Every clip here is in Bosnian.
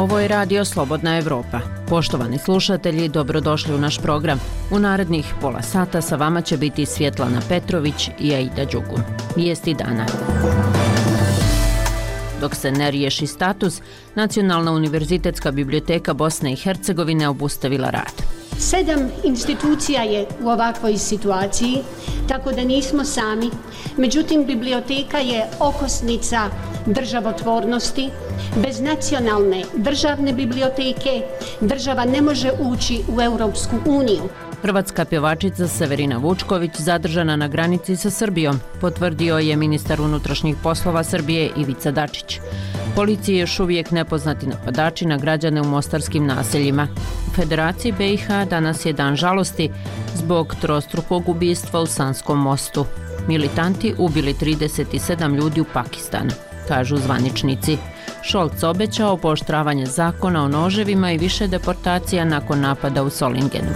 Ovo je Radio Slobodna Evropa. Poštovani slušatelji, dobrodošli u naš program. U narednih pola sata sa vama će biti Svjetlana Petrović i Aida Đugu. Vijesti dana. Dok se ne riješi status, Nacionalna univerzitetska biblioteka Bosne i Hercegovine obustavila rad. 7 institucija je u ovakvoj situaciji, tako da nismo sami. Međutim, biblioteka je okosnica državotvornosti. Bez nacionalne državne biblioteke država ne može ući u Europsku uniju. Hrvatska pjevačica Severina Vučković zadržana na granici sa Srbijom, potvrdio je ministar unutrašnjih poslova Srbije Ivica Dačić. Policiji još uvijek nepoznati napadači na građane u mostarskim naseljima. U Federaciji BiH danas je dan žalosti zbog trostrukog ubistva u Sanskom mostu. Militanti ubili 37 ljudi u Pakistanu, kažu zvaničnici. Scholz obećao pooštravanje zakona o noževima i više deportacija nakon napada u Solingenu.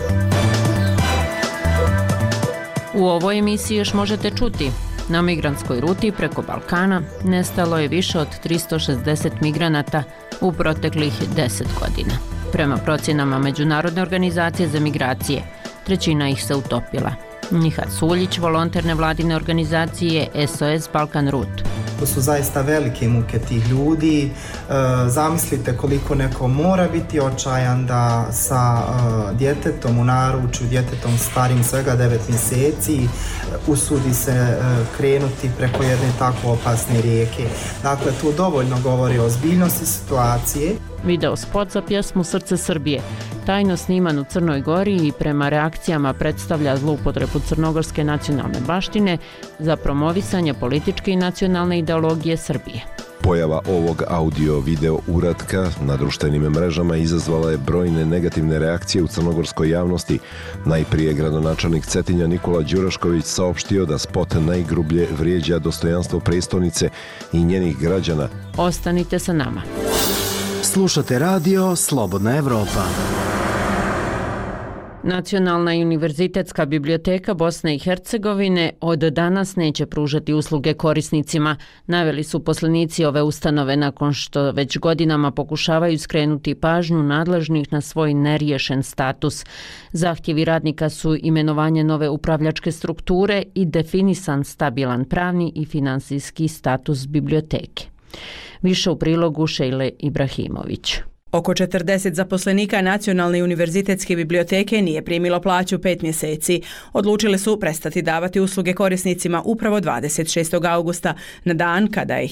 U ovoj emisiji još možete čuti: na migrantskoj ruti preko Balkana nestalo je više od 360 migranata u proteklih 10 godina. Prema procjenama Međunarodne organizacije za migracije, trećina ih se utopila. Nihat Suljić, volonter nevladine organizacije SOS Balkan Route. To su zaista velike muke tih ljudi. Zamislite koliko neko mora biti očajan da sa djetetom u naručju, djetetom starim svega 9 mjeseci, usudi se krenuti preko jedne tako opasne rijeke. Dakle, to dovoljno govori o ozbiljnosti situacije. Video spot za pjesmu Srce Srbije, tajno sniman u Crnoj Gori i prema reakcijama predstavlja zloupotrebu crnogorske nacionalne baštine za promovisanje političke i nacionalne ideologije Srbije. Pojava ovog audio-video uratka na društvenim mrežama izazvala je brojne negativne reakcije u crnogorskoj javnosti. Najprije gradonačelnik Cetinja Nikola Đurašković saopštio da spot najgrublje vrijeđa dostojanstvo prestolnice i njenih građana. Ostanite sa nama. Slušate radio Slobodna Evropa. Nacionalna i univerzitetska biblioteka Bosne i Hercegovine od danas neće pružati usluge korisnicima, naveli su poslenici ove ustanove nakon što već godinama pokušavaju skrenuti pažnju nadležnih na svoj neriješen status. Zahtjevi radnika su imenovanje nove upravljačke strukture i definisan stabilan pravni i finansijski status biblioteke. Više u prilogu Šejle Ibrahimović. Oko 40 zaposlenika Nacionalne univerzitetske biblioteke nije primilo plaću 5 mjeseci. Odlučili su prestati davati usluge korisnicima upravo 26. augusta, na dan kada je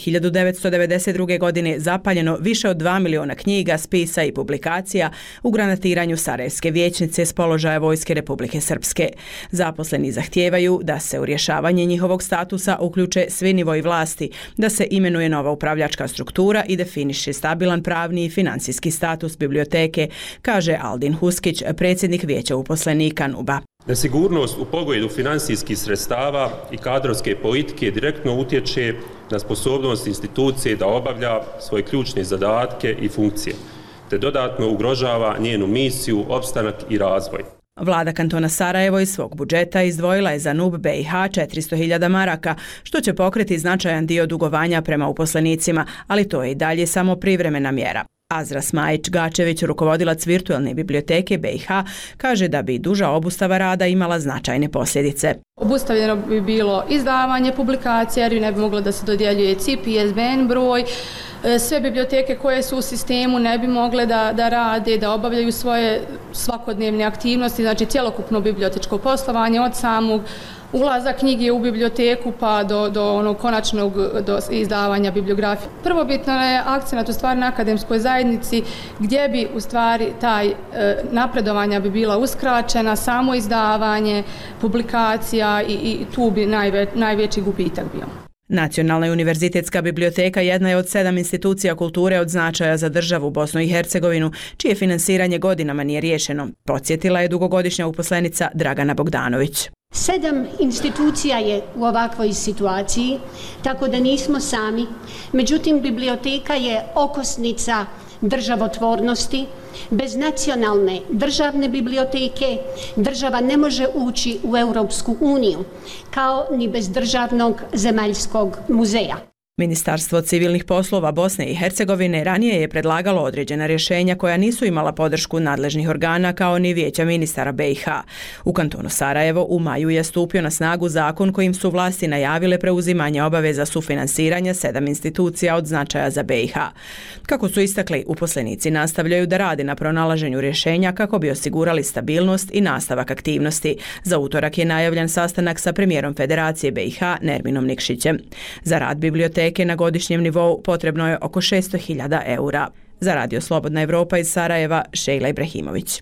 1992. godine zapaljeno više od 2 miliona knjiga, spisa i publikacija u granatiranju Sarajevske vijećnice s položaja Vojske Republike Srpske. Zaposleni zahtijevaju da se u rješavanje njihovog statusa uključe svi nivoji vlasti, da se imenuje nova upravljačka struktura i definiše stabilan pravni i financijski status biblioteke, kaže Aldin Huskić, predsjednik vijeća uposlenika NUB-a. Nesigurnost u pogledu financijskih sredstava i kadrovske politike direktno utječe na sposobnost institucije da obavlja svoje ključne zadatke i funkcije, te dodatno ugrožava njenu misiju, opstanak i razvoj. Vlada kantona Sarajevo iz svog budžeta izdvojila je za NUB BiH 400.000 maraka, što će pokriti značajan dio dugovanja prema uposlenicima, ali to je i dalje samo privremena mjera. Azra Smajić-Gačević, rukovodilac virtualne biblioteke BiH, kaže da bi duža obustava rada imala značajne posljedice. Obustavljeno bi bilo izdavanje publikacija, jer ne bi moglo da se dodjeljuje CIP i ISBN broj. Sve biblioteke koje su u sistemu ne bi mogle da rade, da obavljaju svoje svakodnevne aktivnosti, znači cjelokupno bibliotečko poslovanje od samog ulaza knjige u biblioteku pa do onog konačnog izdavanja bibliografije. Prvobitno je akcenat u stvari na akademskoj zajednici gdje bi u stvari taj napredovanja bi bila uskraćena, samo izdavanje publikacija i tu bi najveći gubitak bio. Nacionalna univerzitetska biblioteka jedna je od 7 institucija kulture od značaja za državu Bosnu i Hercegovinu, čije finansiranje godinama nije riješeno, podsjetila je dugogodišnja uposlenica Dragana Bogdanović. 7 institucija je u ovakvoj situaciji, tako da nismo sami. Međutim, biblioteka je okosnica državotvornosti. Bez nacionalne državne biblioteke država ne može ući u Europsku uniju, kao ni bez državnog zemaljskog muzeja. Ministarstvo civilnih poslova Bosne i Hercegovine ranije je predlagalo određena rješenja koja nisu imala podršku nadležnih organa kao ni Vijeća ministara BiH. U kantonu Sarajevo u maju je stupio na snagu zakon kojim su vlasti najavile preuzimanje obaveza sufinansiranja 7 institucija od značaja za BiH. Kako su istakli, uposlenici nastavljaju da rade na pronalaženju rješenja kako bi osigurali stabilnost i nastavak aktivnosti. Za utorak je najavljen sastanak sa premijerom Federacije BiH Nerminom Nikšićem. Za rad biblioteke na godišnjem nivou potrebno je oko 600.000 eura. Za Radio Slobodna Evropa iz Sarajeva, Šejla Ibrahimović.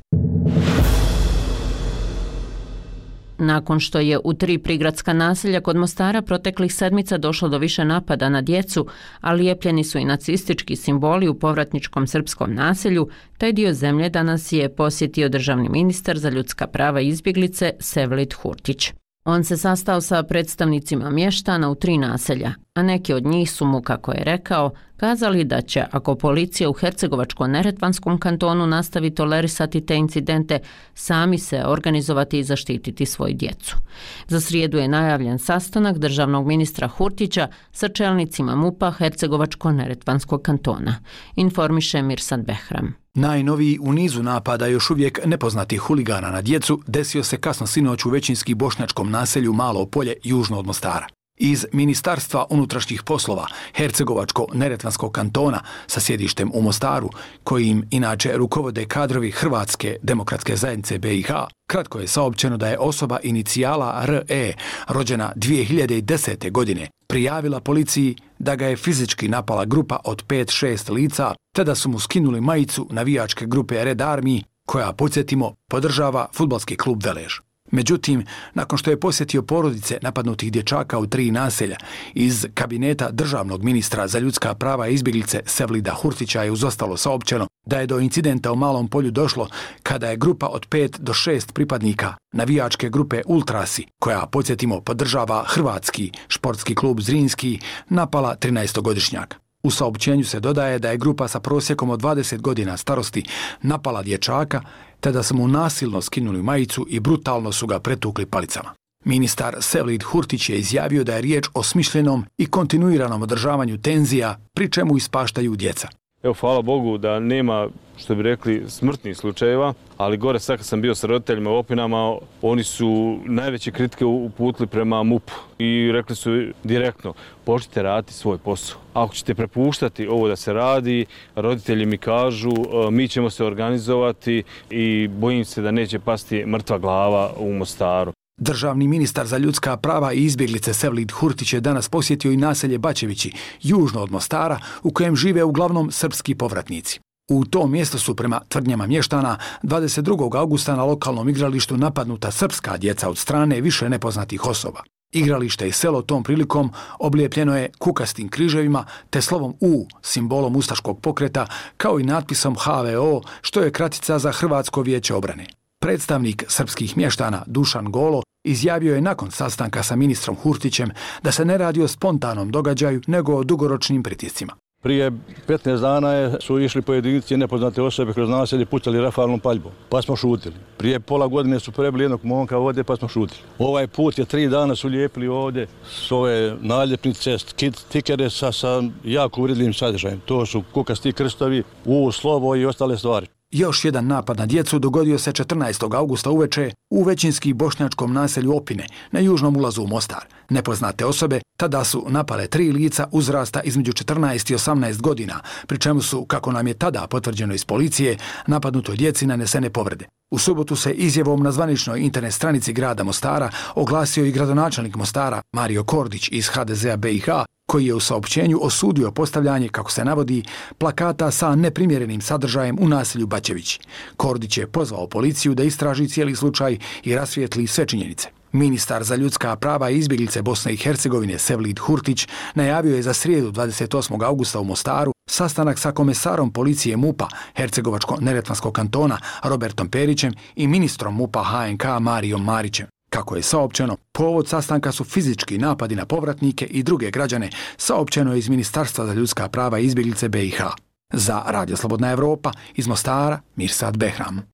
Nakon što je u 3 prigradska naselja kod Mostara proteklih sedmica došlo do više napada na djecu, a lijepljeni su i nacistički simboli u povratničkom srpskom naselju, taj dio zemlje danas je posjetio državni ministar za ljudska prava i izbjeglice Sevlid Hurtić. On se sastao sa predstavnicima mještana u 3 naselja, a neki od njih su mu, kako je rekao, kazali da će, ako policija u Hercegovačko-neretvanskom kantonu nastavi tolerisati te incidente, sami se organizovati i zaštititi svoju djecu. Za srijedu je najavljen sastanak državnog ministra Hurtića sa čelnicima MUP-a Hercegovačko-neretvanskog kantona, informiše Mirsad Behram. Najnoviji u nizu napada još uvijek nepoznatih huligana na djecu desio se kasno sinoć u većinski bošnjačkom naselju Malo Polje južno od Mostara. Iz Ministarstva unutrašnjih poslova Hercegovačko-neretvanskog kantona sa sjedištem u Mostaru, kojim inače rukovode kadrovi Hrvatske demokratske zajednice BiH, kratko je saopćeno da je osoba inicijala RE, rođena 2010. godine, prijavila policiji da ga je fizički napala grupa od 5-6 lica, te da su mu skinuli majicu navijačke grupe Red Army, koja, podsjetimo, podržava fudbalski klub Velež. Međutim, nakon što je posjetio porodice napadnutih dječaka u 3 naselja, iz kabineta državnog ministra za ljudska prava i izbjeglice Sevlida Hurtića je uz ostalo saopćeno da je do incidenta u Malom Polju došlo kada je grupa od 5 do 6 pripadnika navijačke grupe Ultrasi, koja, podsjetimo, podržava hrvatski športski klub Zrinski, napala 13-godišnjaka. U saopćenju se dodaje da je grupa sa prosjekom od 20 godina starosti napala dječaka, te da su mu nasilno skinuli majicu i brutalno su ga pretukli palicama. Ministar Sevlid Hurtić je izjavio da je riječ o smišljenom i kontinuiranom održavanju tenzija, pri čemu ispaštaju djeca. Evo, hvala Bogu da nema, što bi rekli, smrtnih slučajeva, ali gore sad kad sam bio sa roditeljima u Opinama, oni su najveće kritike uputili prema MUP-u i rekli su direktno, počnite raditi svoj posao. Ako ćete prepuštati ovo da se radi, roditelji mi kažu, mi ćemo se organizovati i bojim se da neće pasti mrtva glava u Mostaru. Državni ministar za ljudska prava i izbjeglice Sevlid Hurtić je danas posjetio i naselje Bačevići, južno od Mostara, u kojem žive uglavnom srpski povratnici. U tom mjestu su, prema tvrdnjama mještana, 22. augusta na lokalnom igralištu napadnuta srpska djeca od strane više nepoznatih osoba. Igralište i selo tom prilikom oblijepljeno je kukastim križevima te slovom U, simbolom ustaškog pokreta, kao i natpisom HVO, što je kratica za Hrvatsko vijeće obrane. Predstavnik srpskih mještana Dušan Golo izjavio je nakon sastanka sa ministrom Hurtićem da se ne radi o spontanom događaju, nego o dugoročnim pritiscima. Prije 15 dana su išli pojedinci nepoznate osobe kroz naselje, pucali rafalnom paljbom, pa smo šutili. Prije pola godine su prebili jednog momka ovdje, pa smo šutili. Ovaj put je 3 dana su lijepili ovdje s ove naljepnice, stikere sa jako uvredljivim sadržajem. To su kukasti krstovi, slovo i ostale stvari. Još jedan napad na djecu dogodio se 14. augusta uveče u većinski bošnjačkom naselju Opine, na južnom ulazu u Mostar. Nepoznate osobe tada su napale 3 lica uzrasta između 14 i 18 godina, pri čemu su, kako nam je tada potvrđeno iz policije, napadnutoj djeci nanesene povrede. U subotu se izjavom na zvaničnoj internet stranici grada Mostara oglasio i gradonačelnik Mostara Mario Kordić iz HDZ-a BiH, koji je u saopćenju osudio postavljanje, kako se navodi, plakata sa neprimjerenim sadržajem u naselju Bačević. Kordić je pozvao policiju da istraži cijeli slučaj i rasvijetli sve činjenice. Ministar za ljudska prava i izbjeglice Bosne i Hercegovine Sevlid Hurtić najavio je za srijedu 28. augusta u Mostaru sastanak sa komesarom policije MUP-a Hercegovačko-neretvanskog kantona Robertom Perićem i ministrom MUP-a HNK Marijom Marićem. Kako je saopćeno, povod sastanka su fizički napadi na povratnike i druge građane, saopćeno je iz Ministarstva za ljudska prava i izbjeglice BiH. Za Radio Slobodna Evropa iz Mostara, Mirsad Behram.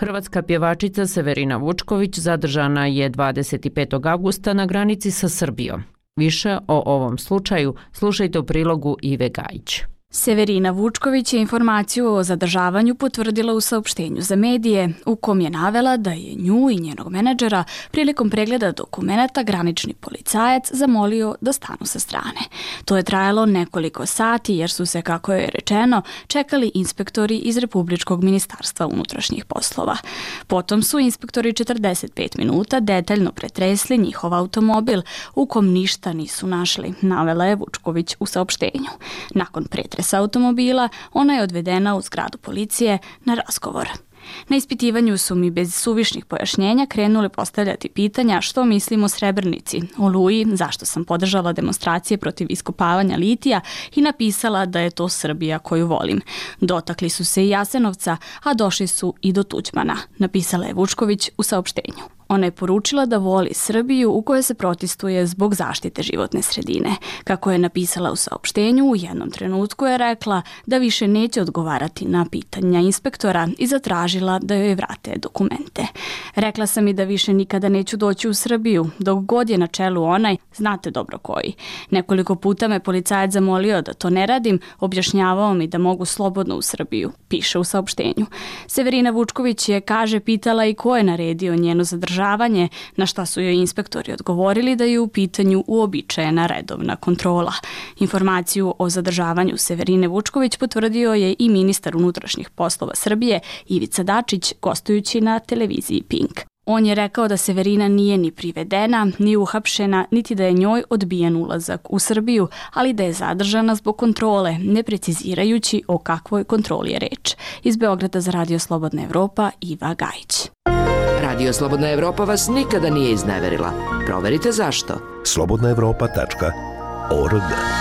Hrvatska pjevačica Severina Vučković zadržana je 25. avgusta na granici sa Srbijom. Više o ovom slučaju slušajte u prilogu Ive Gajić. Severina Vučković je informaciju o zadržavanju potvrdila u saopštenju za medije, u kom je navela da je nju i njenog menadžera prilikom pregleda dokumenata granični policajac zamolio da stanu sa strane. To je trajalo nekoliko sati jer su se, kako je rečeno, čekali inspektori iz Republičkog ministarstva unutrašnjih poslova. Potom su inspektori 45 minuta detaljno pretresli njihov automobil, u kom ništa nisu našli, navela je Vučković u saopštenju. Nakon pretresa automobila, ona je odvedena u zgradu policije na razgovor. Na ispitivanju su mi bez suvišnih pojašnjenja krenuli postavljati pitanja što mislim o Srebrenici, Oluji, zašto sam podržala demonstracije protiv iskopavanja litija i napisala da je to Srbija koju volim. Dotakli su se i Jasenovca, a došli su i do Tuđmana, napisala je Vučković u saopštenju. Ona je poručila da voli Srbiju u kojoj se protestuje zbog zaštite životne sredine. Kako je napisala u saopštenju, u jednom trenutku je rekla da više neće odgovarati na pitanja inspektora i zatražila da joj vrate dokumente. Rekla sam i da više nikada neću doći u Srbiju, dok god je na čelu onaj, znate dobro koji. Nekoliko puta me policajac zamolio da to ne radim, objašnjavao mi da mogu slobodno u Srbiju, piše u saopštenju. Severina Vučković je, kaže, pitala i ko je naredio njeno zadržavanje, na šta su joj inspektori odgovorili da je u pitanju uobičajena redovna kontrola. Informaciju o zadržavanju Severine Vučković potvrdio je i ministar unutrašnjih poslova Srbije Ivica Dačić, gostujući na televiziji Pink. On je rekao da Severina nije ni privedena, ni uhapšena, niti da je njoj odbijen ulazak u Srbiju, ali da je zadržana zbog kontrole, ne precizirajući o kakvoj kontroli je reč. Iz Beograda za Radio Slobodna Evropa, Iva Gajić. Radio Slobodna Evropa vas nikada nije izneverila. Proverite zašto. slobodnaevropa.org.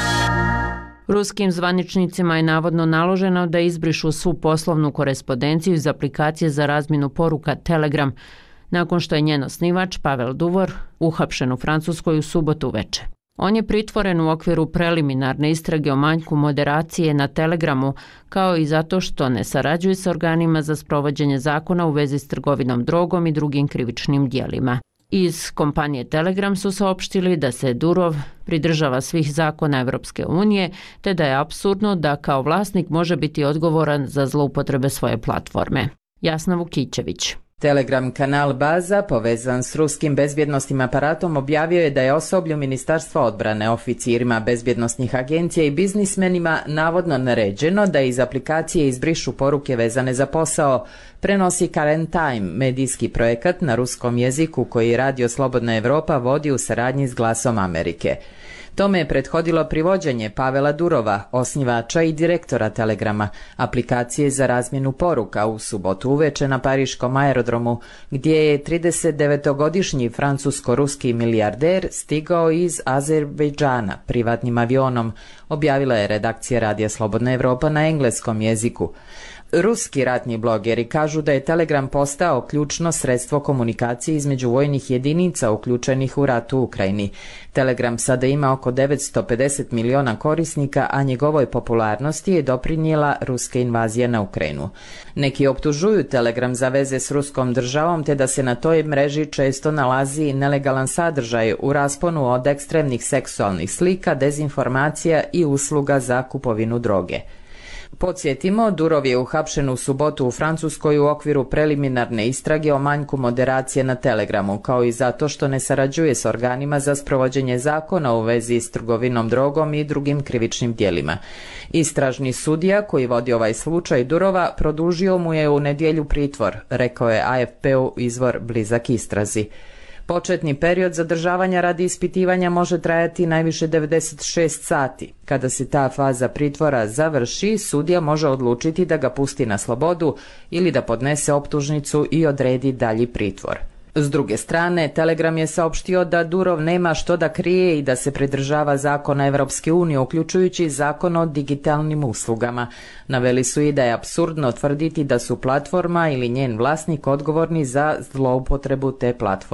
Ruskim zvaničnicima je navodno naloženo da izbrišu svu poslovnu korespondenciju iz aplikacije za razmjenu poruka Telegram, nakon što je njen osnivač Pavel Duvor uhapšen u Francuskoj u subotu uveče. On je pritvoren u okviru preliminarne istrage o manjku moderacije na Telegramu, kao i zato što ne sarađuje s organima za sprovođenje zakona u vezi s trgovinom drogom i drugim krivičnim dijelima. Iz kompanije Telegram su saopštili da se Durov pridržava svih zakona Evropske unije, te da je apsurdno da kao vlasnik može biti odgovoran za zloupotrebe svoje platforme. Jasna Vukićević. Telegram kanal Baza, povezan s ruskim bezbjednosnim aparatom, objavio je da je osoblju Ministarstva odbrane, oficirima bezbjednosnih agencija i biznismenima navodno naređeno da iz aplikacije izbrišu poruke vezane za posao, prenosi Current Time, medijski projekat na ruskom jeziku koji Radio Slobodna Evropa vodi u saradnji s Glasom Amerike. Tome je prethodilo privođenje Pavela Durova, osnivača i direktora Telegrama, aplikacije za razmjenu poruka, u subotu uveče na pariškom aerodromu, gdje je 39-godišnji francusko-ruski milijarder stigao iz Azerbejdžana privatnim avionom, objavila je redakcija Radija Slobodna Evropa na engleskom jeziku. Ruski ratni blogeri kažu da je Telegram postao ključno sredstvo komunikacije između vojnih jedinica uključenih u rat u Ukrajini. Telegram sada ima oko 950 miliona korisnika, a njegovoj popularnosti je doprinijela ruska invazija na Ukrajinu. Neki optužuju Telegram za veze s ruskom državom, te da se na toj mreži često nalazi nelegalan sadržaj u rasponu od ekstremnih seksualnih slika, dezinformacija i usluga za kupovinu droge. Podsjetimo, Durov je uhapšen u subotu u Francuskoj u okviru preliminarne istrage o manjku moderacije na Telegramu, kao i zato što ne sarađuje s organima za sprovođenje zakona u vezi s trgovinom drogom i drugim krivičnim djelima. Istražni sudija koji vodi ovaj slučaj Durova produžio mu je u nedjelju pritvor, rekao je AFP-u izvor blizak istrazi. Početni period zadržavanja radi ispitivanja može trajati najviše 96 sati. Kada se ta faza pritvora završi, sudija može odlučiti da ga pusti na slobodu ili da podnese optužnicu i odredi dalji pritvor. S druge strane, Telegram je saopštio da Durov nema što da krije i da se pridržava zakona Evropske unije, uključujući zakon o digitalnim uslugama. Naveli su i da je apsurdno tvrditi da su platforma ili njen vlasnik odgovorni za zloupotrebu te platforme.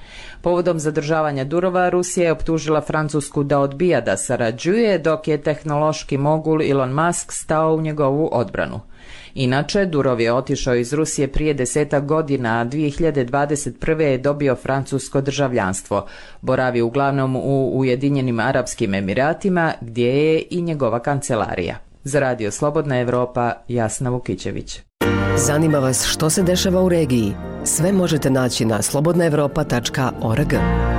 Povodom zadržavanja Durova, Rusija je optužila Francusku da odbija da sarađuje, dok je tehnološki mogul Elon Musk stao u njegovu odbranu. Inače, Durov je otišao iz Rusije prije 10 godina, a 2021. je dobio francusko državljanstvo. Boravi uglavnom u Ujedinjenim Arapskim Emiratima, gdje je i njegova kancelarija. Za Radio Slobodna Evropa, Jasna Vukićević. Zanima vas što se dešava u regiji? Sve možete naći na slobodnaevropa.org.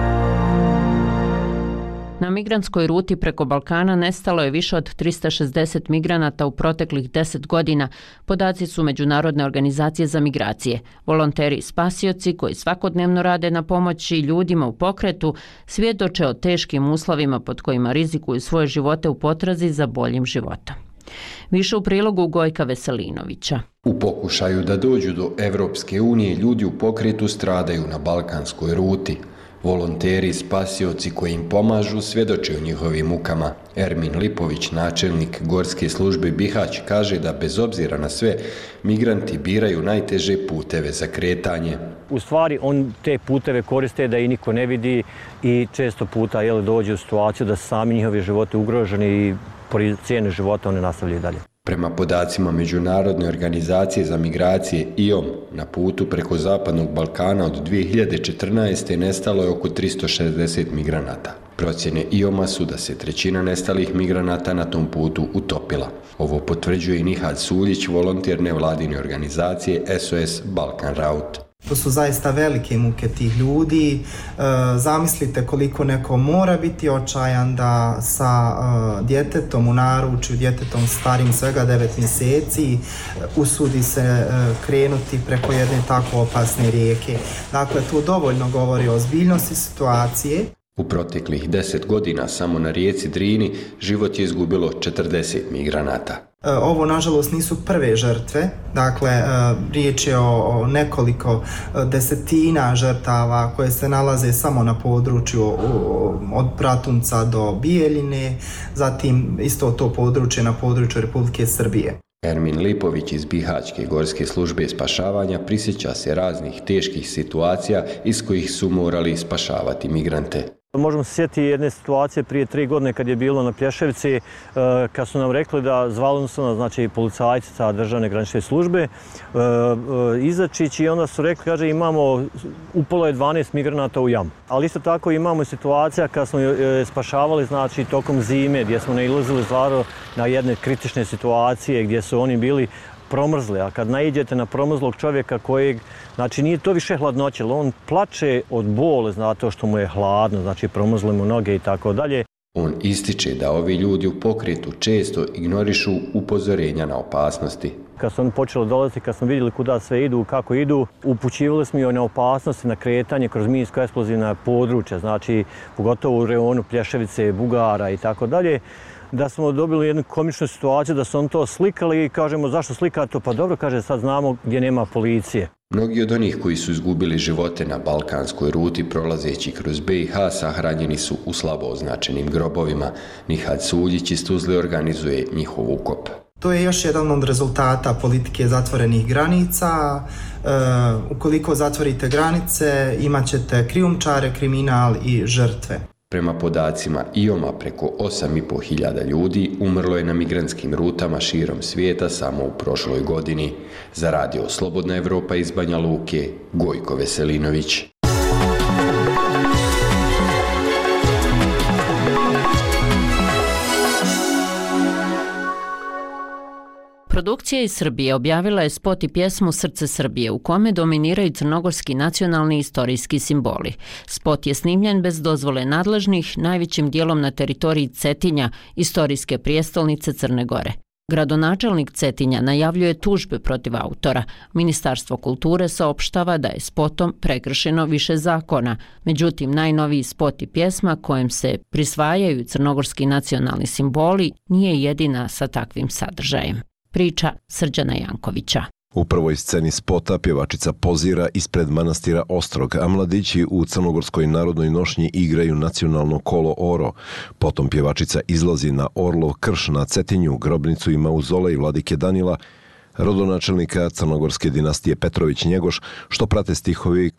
Na migrantskoj ruti preko Balkana nestalo je više od 360 migranata u proteklih 10 godina. Podaci su Međunarodne organizacije za migracije. Volonteri i spasioci koji svakodnevno rade na pomoći ljudima u pokretu svjedoče o teškim uslovima pod kojima rizikuju svoje živote u potrazi za boljim životom. Više u prilogu Gojka Veselinovića. U pokušaju da dođu do Evropske unije, ljudi u pokretu stradaju na balkanskoj ruti. Volonteri i spasioci koji im pomažu svjedoče o njihovim mukama. Ermin Lipović, načelnik Gorske službe Bihać, kaže da bez obzira na sve, migranti biraju najteže puteve za kretanje. U stvari, on te puteve koriste da i niko ne vidi i često puta dođe u situaciju da sami njihovi životi ugroženi i po cijene života one nastavljaju dalje. Prema podacima Međunarodne organizacije za migracije IOM, na putu preko Zapadnog Balkana od 2014. nestalo je oko 360 migranata. Procjene IOM-a su da se trećina nestalih migranata na tom putu utopila. Ovo potvrđuje i Nihad Suljić, volonter nevladine organizacije SOS Balkan Route. To su zaista velike muke tih ljudi. Zamislite koliko neko mora biti očajan da sa djetetom u naručju, djetetom starim svega 9 mjeseci, usudi se krenuti preko jedne tako opasne rijeke. Dakle, to dovoljno govori o ozbiljnosti situacije. U proteklih 10 godina samo na rijeci Drini život je izgubilo 40 migranata. Ovo, nažalost, nisu prve žrtve. Dakle, riječ je o nekoliko desetina žrtava koje se nalaze samo na području od Pratunca do Bijeljine, zatim isto to područje na području Republike Srbije. Ermin Lipović iz Bihaćke Gorske službe spašavanja prisjeća se raznih teških situacija iz kojih su morali spašavati migrante. Možemo se sjetiti jedne situacije prije 3 godine kad je bilo na Plješevici, kad su nam rekli da zvali su nas, znači policajci sa državne granične službe, izačić i onda su rekli, kaže, imamo, upalo je 12 migranata u jamu. Ali isto tako imamo i situacija kad smo spašavali, znači, tokom zime, gdje smo nailazili stvarno na jedne kritične situacije gdje su oni bili promrzli, a kad naiđete na promrzlog čovjeka kojeg, znači nije to više hladnoće, on plače od bole zato što mu je hladno, znači promrzle mu noge i tako dalje. On ističe da ovi ljudi u pokretu često ignorišu upozorenja na opasnosti. Kad su oni počeli dolaziti, kad smo vidjeli kuda sve idu, kako idu, upućivali smo i na opasnosti, na kretanje kroz minsko-eksplozivna područja, znači pogotovo u reonu Plješevice, Bugara i tako dalje. Da smo dobili jednu komičnu situaciju da su on to slikali i kažemo zašto slika to? Pa dobro, kaže, sad znamo gdje nema policije. Mnogi od onih koji su izgubili živote na balkanskoj ruti prolazeći kroz BiH sahranjeni su u slabo označenim grobovima. Nihad Suljić iz Tuzle organizuje njihov ukop. To je još jedan od rezultata politike zatvorenih granica. Ukoliko zatvorite granice, imat ćete krijumčare, kriminal i žrtve. Prema podacima IOM-a preko 8.500 ljudi umrlo je na migrantskim rutama širom svijeta samo u prošloj godini. Za Radio Slobodna Evropa iz Banja Luke, Gojko Veselinović. Produkcija iz Srbije objavila je spot i pjesmu Srce Srbije u kome dominiraju crnogorski nacionalni istorijski simboli. Spot je snimljen bez dozvole nadležnih, najvećim dijelom na teritoriji Cetinja, istorijske prijestolnice Crne Gore. Gradonačelnik Cetinja najavljuje tužbe protiv autora. Ministarstvo kulture saopštava da je spotom prekršeno više zakona. Međutim, najnoviji spot i pjesma kojem se prisvajaju crnogorski nacionalni simboli nije jedina sa takvim sadržajem. Priča Srđana Jankovića. U prvoj sceni spota pjevačica pozira ispred manastira Ostrog, a mladići u Crnogorskoj narodnoj nošnji igraju nacionalno kolo Oro. Potom pjevačica izlazi na Orlov krš na Cetinju, grobnicu i mauzolej vladike Danila, rodonačelnika crnogorske dinastije Petrović Njegoš, što prate stihovi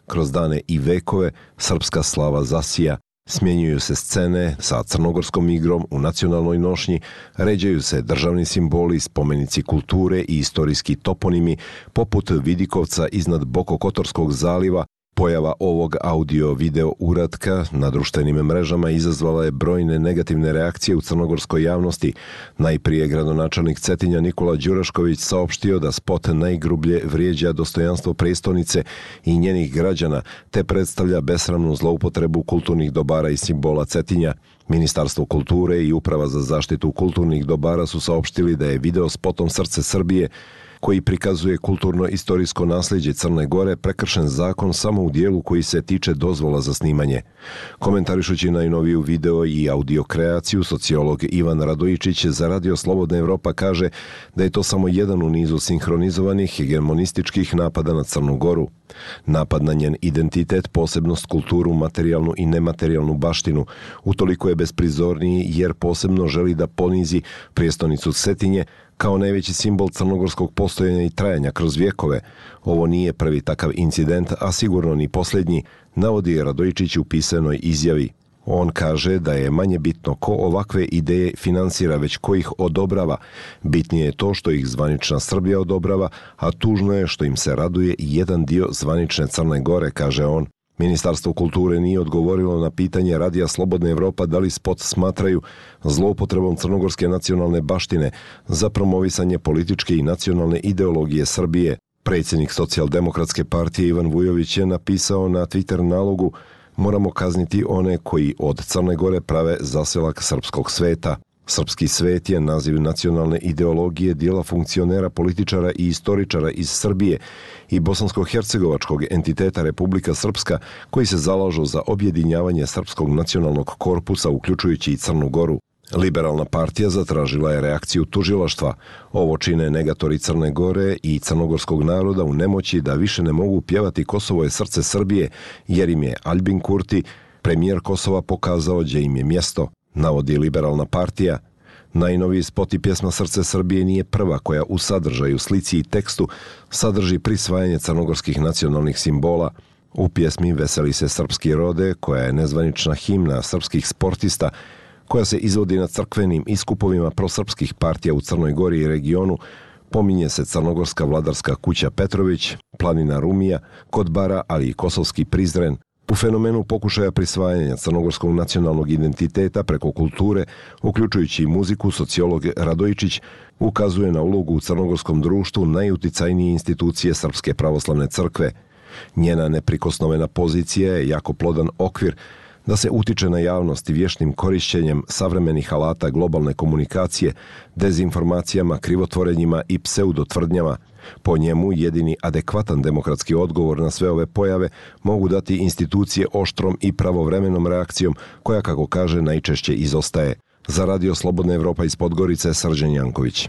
kroz dane i vekove srpska slava zasija. Smjenjuju se scene sa crnogorskom igrom u nacionalnoj nošnji, ređaju se državni simboli, spomenici kulture i istorijski toponimi poput Vidikovca iznad Bokokotorskog zaliva. Pojava ovog audio-video uratka na društvenim mrežama izazvala je brojne negativne reakcije u crnogorskoj javnosti. Najprije gradonačelnik Cetinja Nikola Đurašković saopštio da spot najgrublje vrijeđa dostojanstvo prestonice i njenih građana, te predstavlja besramnu zloupotrebu kulturnih dobara i simbola Cetinja. Ministarstvo kulture i Uprava za zaštitu kulturnih dobara su saopštili da je video spotom Srce Srbije, koji prikazuje kulturno-istorijsko nasljeđe Crne Gore, prekršen zakon samo u dijelu koji se tiče dozvola za snimanje. Komentarišući najnoviju video i audio kreaciju, sociolog Ivan Radojičić za Radio Slobodna Evropa kaže da je to samo jedan u nizu sinhronizovanih hegemonističkih napada na Crnu Goru. Napad na njen identitet, posebnost, kulturu, materijalnu i nematerijalnu baštinu, utoliko je besprizorniji jer posebno želi da ponizi prijestolnicu Cetinje kao najveći simbol crnogorskog postojanja i trajanja kroz vjekove. Ovo nije prvi takav incident, a sigurno ni posljednji, navodi Radojičić u pisanoj izjavi. On kaže da je manje bitno ko ovakve ideje finansira, već ko ih odobrava. Bitnije je to što ih zvanična Srbija odobrava, a tužno je što im se raduje i jedan dio zvanične Crne Gore, kaže on. Ministarstvo kulture nije odgovorilo na pitanje Radija Slobodna Evropa da li spot smatraju zloupotrebom crnogorske nacionalne baštine za promovisanje političke i nacionalne ideologije Srbije. Predsjednik Socijaldemokratske partije Ivan Vujović je napisao na Twitter nalogu: moramo kazniti one koji od Crne Gore prave zaselak srpskog sveta. Srpski svet je naziv nacionalne ideologije dijela funkcionera, političara i istoričara iz Srbije i bosansko-hercegovačkog entiteta Republika Srpska koji se zalažu za objedinjavanje srpskog nacionalnog korpusa, uključujući i Crnu Goru. Liberalna partija zatražila je reakciju tužilaštva. Ovo čine negatori Crne Gore i crnogorskog naroda u nemoći da više ne mogu pjevati Kosovo je srce Srbije, jer im je Aljbin Kurti, premijer Kosova, pokazao gdje im je mjesto, navodi Liberalna partija. Najnoviji spot i pjesma Srce Srbije nije prva koja u sadržaju, slici i tekstu sadrži prisvajanje crnogorskih nacionalnih simbola. U pjesmi Veseli se srpski rode, koja je nezvanična himna srpskih sportista, koja se izvodi na crkvenim iskupovima prosrpskih partija u Crnoj Gori i regionu, pominje se crnogorska vladarska kuća Petrović, planina Rumija, Kotbara, ali i kosovski Prizren. U fenomenu pokušaja prisvajanja crnogorskog nacionalnog identiteta preko kulture, uključujući i muziku, sociolog Radojičić ukazuje na ulogu u crnogorskom društvu najuticajnije institucije Srpske pravoslavne crkve. Njena neprikosnovena pozicija je jako plodan okvir da se utiče na javnost vještim korišćenjem savremenih alata globalne komunikacije, dezinformacijama, krivotvorenjima i pseudotvrdnjama. Po njemu jedini adekvatan demokratski odgovor na sve ove pojave mogu dati institucije oštrom i pravovremenom reakcijom koja, kako kaže, najčešće izostaje. Za Radio Slobodna Evropa iz Podgorice, Srđan Janković.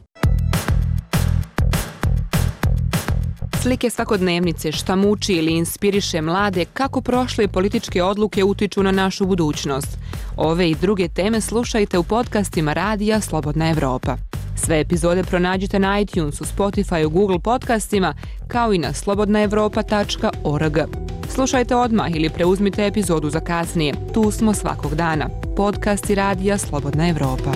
Slike svakodnevnice, šta muči ili inspiriše mlade, kako prošle političke odluke utiču na našu budućnost. Ove i druge teme slušajte u podcastima Radija Slobodna Evropa. Sve epizode pronađite na iTunesu, Spotifyu, Google podcastima, kao i na slobodnaevropa.org. Slušajte odmah ili preuzmite epizodu za kasnije. Tu smo svakog dana. Podcasti Radija Slobodna Evropa.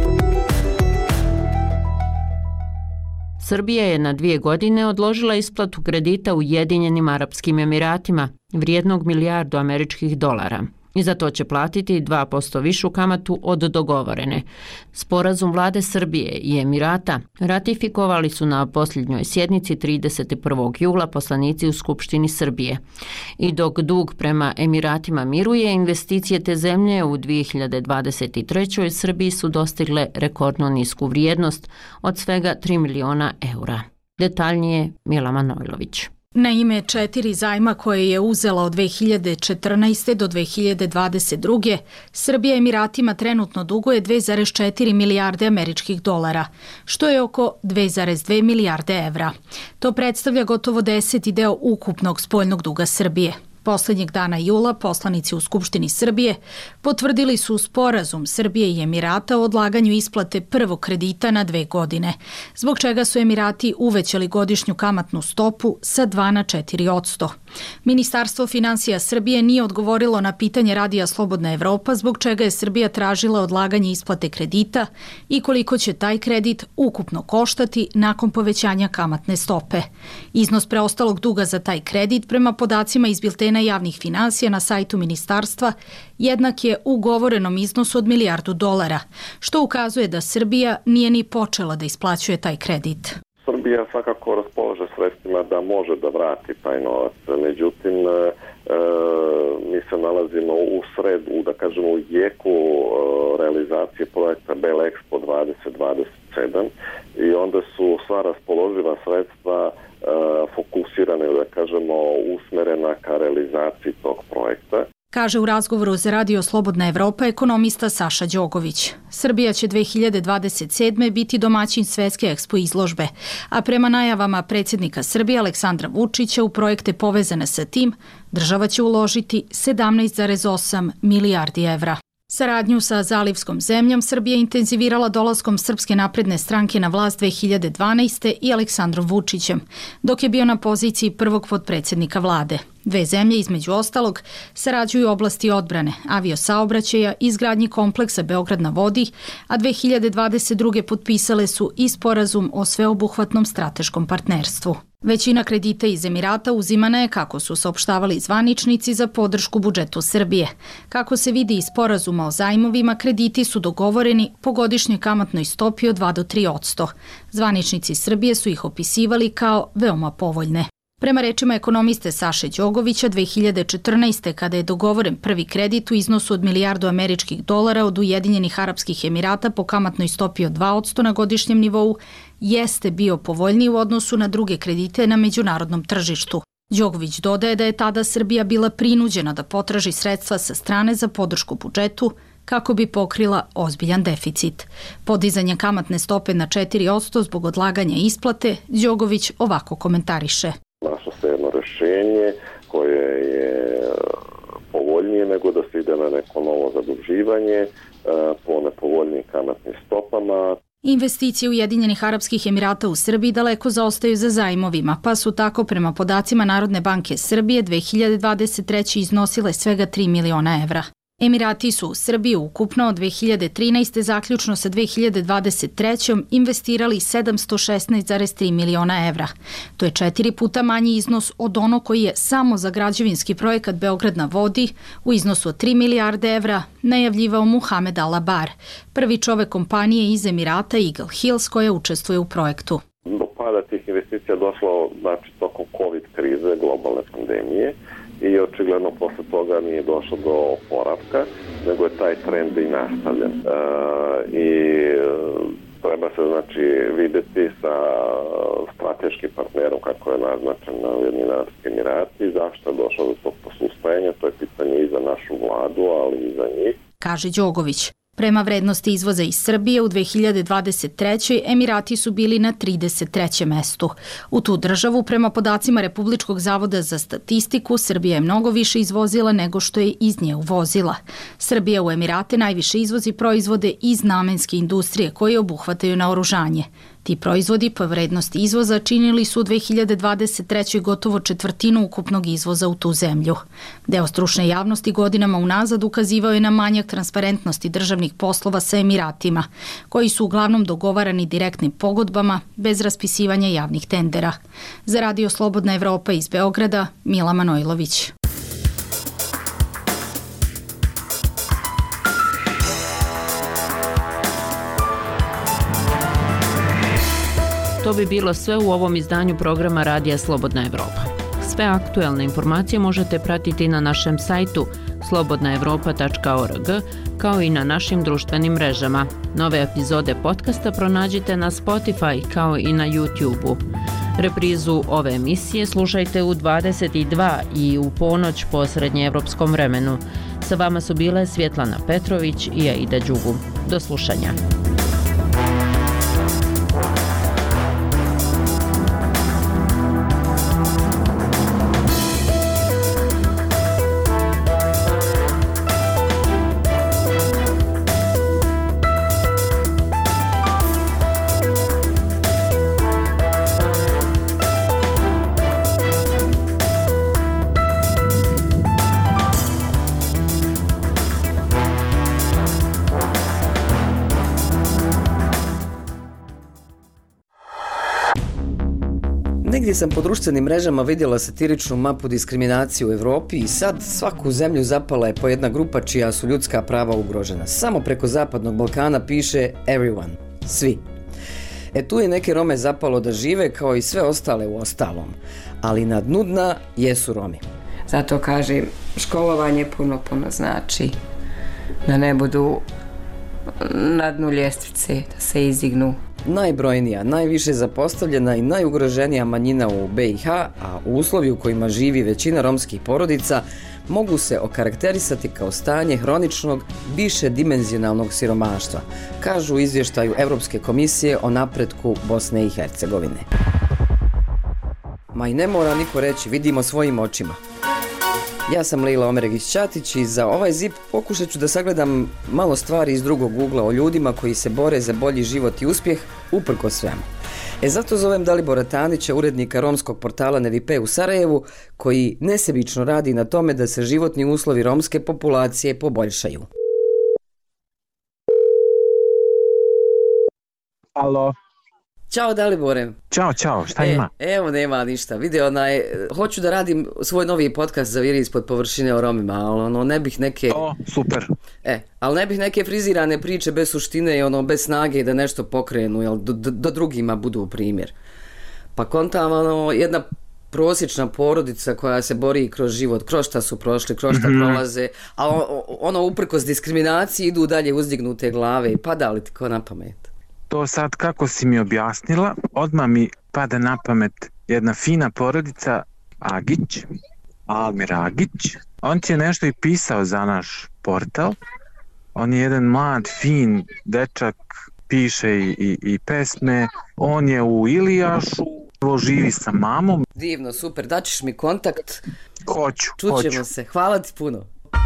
Srbija je na 2 godine odložila isplatu kredita Ujedinjenim Arapskim Emiratima vrijednog $1 milijardu američkih dolara. I za to će platiti 2% višu kamatu od dogovorene. Sporazum vlade Srbije i Emirata ratifikovali su na posljednjoj sjednici 31. jula poslanici u Skupštini Srbije. I dok dug prema Emiratima miruje, investicije te zemlje u 2023. Srbiji su dostigle rekordno nisku vrijednost od svega 3 miliona eura. Detaljnije Mila Manojlović. Na ime 4 zajma koje je uzela od 2014. do 2022. Srbija Emiratima trenutno duguje 2,4 milijarde američkih dolara, što je oko 2,2 milijarde evra. To predstavlja gotovo 10. deo ukupnog spoljnog duga Srbije. Poslednjeg dana jula poslanici u Skupštini Srbije potvrdili su sporazum Srbije i Emirata o odlaganju isplate prvog kredita na 2 godine, zbog čega su Emirati uvećali godišnju kamatnu stopu sa 2 na 4%. Ministarstvo finansija Srbije nije odgovorilo na pitanje Radija Slobodna Evropa zbog čega je Srbija tražila odlaganje isplate kredita i koliko će taj kredit ukupno koštati nakon povećanja kamatne stope. Iznos preostalog duga za taj kredit prema podacima iz biltena javnih finansija na sajtu ministarstva jednak je ugovorenom iznosu od $1 milijardu, što ukazuje da Srbija nije ni počela da isplaćuje taj kredit. Srbija svakako raspolaže sredstvima da može da vrati taj novac, međutim mi se nalazimo u sredu, da kažemo u jeku realizacije projekta Belexpo 2027 i onda su sva raspoloživa sredstva fokusirane, da kažemo, usmerena ka realizaciji tog projekta. Kaže u razgovoru za Radio Slobodna Evropa ekonomista Saša Đogović. Srbija će 2027. biti domaćin svetske ekspo izložbe, a prema najavama predsjednika Srbije Aleksandra Vučića u projekte povezane sa tim, država će uložiti 17,8 milijardi evra. Saradnju sa zalivskom zemljom Srbija intenzivirala dolaskom Srpske napredne stranke na vlast 2012. i Aleksandrom Vučićem, dok je bio na poziciji prvog potpredsjednika vlade. Dve zemlje, između ostalog, sarađuju u oblasti odbrane, aviosaobraćaja i izgradnji kompleksa Beograd na vodi, a 2022. potpisale su i sporazum o sveobuhvatnom strateškom partnerstvu. Većina kredita iz Emirata uzimana je, kako su saopštavali zvaničnici, za podršku budžetu Srbije. Kako se vidi iz sporazuma o zajmovima, krediti su dogovoreni po godišnjoj kamatnoj stopi od 2 do 3%. Zvaničnici Srbije su ih opisivali kao veoma povoljne. Prema rečima ekonomiste Saše Đogovića, 2014. kada je dogovoren prvi kredit u iznosu od $1 milijardu od Ujedinjenih Arapskih Emirata po kamatnoj stopi od 2% na godišnjem nivou, jeste bio povoljniji u odnosu na druge kredite na međunarodnom tržištu. Đogović dodaje da je tada Srbija bila prinuđena da potraži sredstva sa strane za podršku budžetu kako bi pokrila ozbiljan deficit. Podizanje kamatne stope na 4% zbog odlaganja isplate, Đogović ovako komentariše. Našlo se jedno rešenje koje je povoljnije nego da se ide na neko novo zaduživanje po nepovoljnim kamatnim stopama. Investicije Ujedinjenih Arapskih Emirata u Srbiji daleko zaostaju za zajmovima, pa su tako prema podacima Narodne banke Srbije 2023. iznosile svega 3 miliona evra. Emirati su u Srbiju ukupno od 2013. zaključno sa 2023. investirali 716,3 miliona evra. To je 4 puta manji iznos od ono koji je samo za građevinski projekat Beograd na vodi u iznosu od 3 milijarde evra najavljivao Muhamed Al-Abar, prvi čovek kompanije iz Emirata Eagle Hills koja učestvuje u projektu. Do pada tih investicija došlo tokom COVID krize, globalne pandemije, i očigledno posle toga nije došlo do oporavka, nego je taj trend i nastavljen. I treba se videti sa strateškim partnerom kako je naznačen na Ujedinjeni Arapski Emirati, zašto je došlo do tog posustajanja, to je pitanje i za našu vladu, ali i za njih. Kaže Đogović. Prema vrednosti izvoza iz Srbije u 2023. Emirati su bili na 33. mestu. U tu državu, prema podacima Republičkog zavoda za statistiku, Srbija je mnogo više izvozila nego što je iz nje uvozila. Srbija u Emirate najviše izvozi proizvode iz namenske industrije koje obuhvataju naoružanje. Ti proizvodi po vrednosti izvoza činili su u 2023. gotovo četvrtinu ukupnog izvoza u tu zemlju. Deo stručne javnosti godinama unazad ukazivao je na manjak transparentnosti državnih poslova sa Emiratima, koji su uglavnom dogovarani direktnim pogodbama bez raspisivanja javnih tendera. Za Radio Slobodna Evropa iz Beograda, Mila Manojlović. To bi bilo sve u ovom izdanju programa Radija Slobodna Evropa. Sve aktuelne informacije možete pratiti na našem sajtu slobodnaevropa.org, kao i na našim društvenim mrežama. Nove epizode podcasta pronađite na Spotify kao i na YouTube-u. Reprizu ove emisije slušajte u 22 i u ponoć po srednjeevropskom vremenu. Sa vama su bile Svjetlana Petrović i Aida Đugu. Do slušanja. Negdje sam po društvenim mrežama vidjela satiričnu mapu diskriminacije u Europi i sad svaku zemlju zapala je po jedna grupa čija su ljudska prava ugrožena. Samo preko Zapadnog Balkana piše everyone, svi. Tu je neke Rome zapalo da žive kao i sve ostale u ostalom, ali na dnu dna jesu Romi. Zato kažem, školovanje puno znači da ne budu na dnu ljestvice, da se izdignu. Najbrojnija, najviše zapostavljena i najugroženija manjina u BiH, a u uslovi u kojima živi većina romskih porodica, mogu se okarakterisati kao stanje hroničnog, višedimenzionalnog siromaštva, kažu u izvještaju Europske komisije o napretku Bosne i Hercegovine. Ma i ne mora niko reći, vidimo svojim očima. Ja sam Lejla Omeregić-Ćatić i za ovaj ZIP pokušat ću da sagledam malo stvari iz drugog ugla o ljudima koji se bore za bolji život i uspjeh uprkos svemu. Zato zovem Dalibora Tanića, urednika romskog portala Nevipe u Sarajevu, koji nesebično radi na tome da se životni uslovi romske populacije poboljšaju. Alo. Ćao Dalibore. Ćao, šta ima? Evo nema ništa. Hoću da radim svoj novi podcast za Viri ispod površine o Romima, ali ne bih neke... Super. Ali ne bih neke frizirane priče bez suštine i bez snage da nešto pokrenu, jel, da drugima budu primjer. Pa kontam, jedna prosječna porodica koja se bori kroz život, kroz šta su prošli, kroz šta prolaze, a uprkos diskriminaciji idu dalje uzdignute glave i pada li ti ko na pamet? To sad kako si mi objasnila, odmah mi pada na pamet jedna fina porodica Agić, Almir Agić. On ti je nešto i pisao za naš portal. On je jedan mlad, fin dečak, piše i pesme. On je u Ilijašu, živi sa mamom. Divno, super, daćeš mi kontakt. Hoću. Čućemo se, hvala ti puno.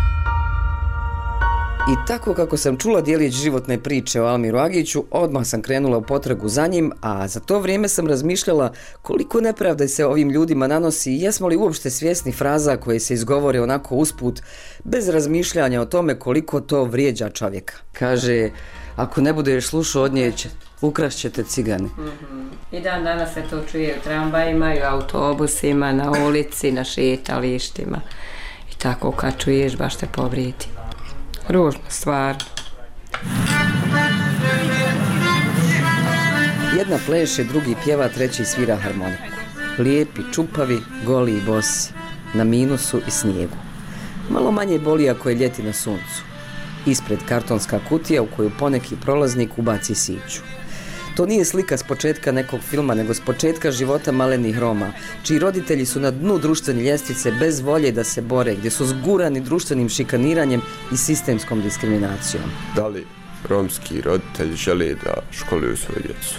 I tako kako sam čula dijelić životne priče o Almiru Agiću, odmah sam krenula u potragu za njim, a za to vrijeme sam razmišljala koliko nepravde se ovim ljudima nanosi i jesmo li uopšte svjesni fraza koje se izgovore onako usput, bez razmišljanja o tome koliko to vrijeđa čovjeka. Kaže, ako ne budeš slušao od nje, ukrašćete cigani. I dan danas se to čuje u tramvajima, i u autobusima, na ulici, na šetalištima. I tako kad čuješ baš te povrijedi. Ružna stvar. Jedna pleše, drugi pjeva, treći svira harmoniku. Lijepi, čupavi, goli i bosi. Na minusu i snijegu. Malo manje boli ako je ljeti na suncu. Ispred kartonska kutija u koju poneki prolaznik ubaci siću. To nije slika s početka nekog filma, nego s početka života malenih Roma, čiji roditelji su na dnu društvene ljestvice bez volje da se bore, gdje su zgurani društvenim šikaniranjem i sistemskom diskriminacijom. Da li romski roditelji žele da školuju svoju djecu?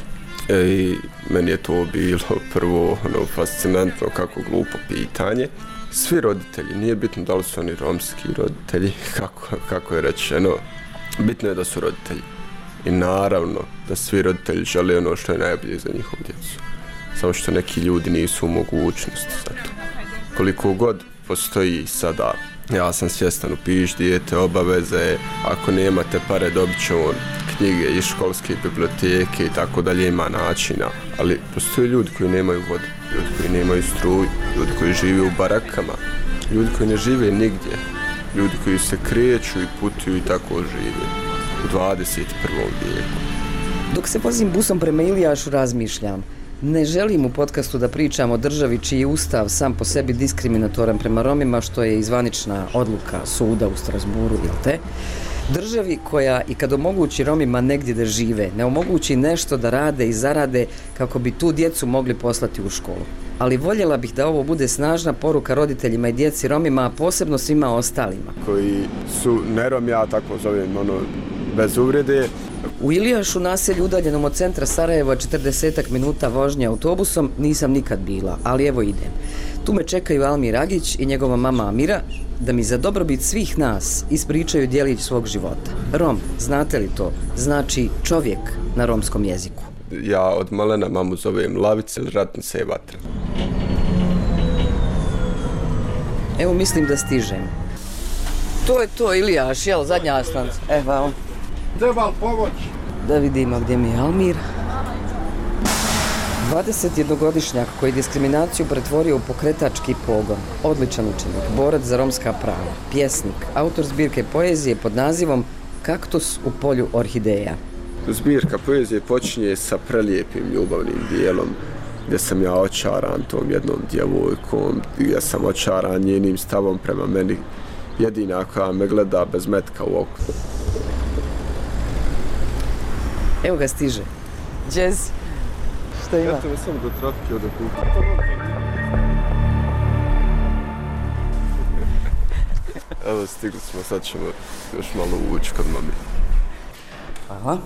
I meni je to bilo prvo fascinantno, kako glupo pitanje. Svi roditelji, nije bitno da li su oni romski roditelji, kako je rečeno, bitno je da su roditelji. I naravno da svi roditelji žele ono što je najbolje za njihovu djecu. Samo što neki ljudi nisu u mogućnosti za to. Koliko god postoji sada, ja sam svjestan, upiš dijete, obaveze, ako nemate pare dobit će on knjige iz školske biblioteke i tako dalje, ima načina. Ali postoje ljudi koji nemaju vodu, ljudi koji nemaju struju, ljudi koji žive u barakama, ljudi koji ne žive nigdje, ljudi koji se kreću i putuju i tako žive. U 21. vijeku. Dok se vozim busom prema Ilijašu, razmišljam. Ne želim u podcastu da pričam o državi čiji je ustav sam po sebi diskriminatoran prema Romima, što je zvanična odluka suda u Strasburu, jel te? Državi koja i kad omogući Romima negdje da žive, ne omogući nešto da rade i zarade kako bi tu djecu mogli poslati u školu. Ali voljela bih da ovo bude snažna poruka roditeljima i djeci Romima, a posebno svima ostalima. Koji su ne Romi, ja tako zovem, bez uvrede. U Ilijašu, naselju udaljenom od centra Sarajeva 40 minuta vožnje autobusom, nisam nikad bila, ali evo idem. Tu me čekaju Almir Agić i njegova mama Amira da mi za dobrobit svih nas ispričaju djelić svog života. Rom, znate li to? Znači čovjek na romskom jeziku. Ja od malena mamu zovem Lavica, Ratnica i Vatra. Evo mislim da stižem. To je to, Ilijaš, jel, zadnja stanica. Evo. Treba li pomoć? Da vidimo gdje mi je Almir. 21-godišnjak koji diskriminaciju pretvorio u pokretački pogon, odličan učenik, borac za romska prava, pjesnik, autor zbirke poezije pod nazivom Kaktus u polju orhideja. Zbirka poezije počinje sa prelijepim ljubavnim dijelom gdje sam ja očaran tom jednom djevojkom, gdje sam očaran njenim stavom prema meni, jedina koja me gleda bez metka u oku. Evo ga stiže. Jazz. Šta ima? Eto me samo do trafike od okupa. Evo stigli smo, sad ćemo još malo ući kod mami. Aha.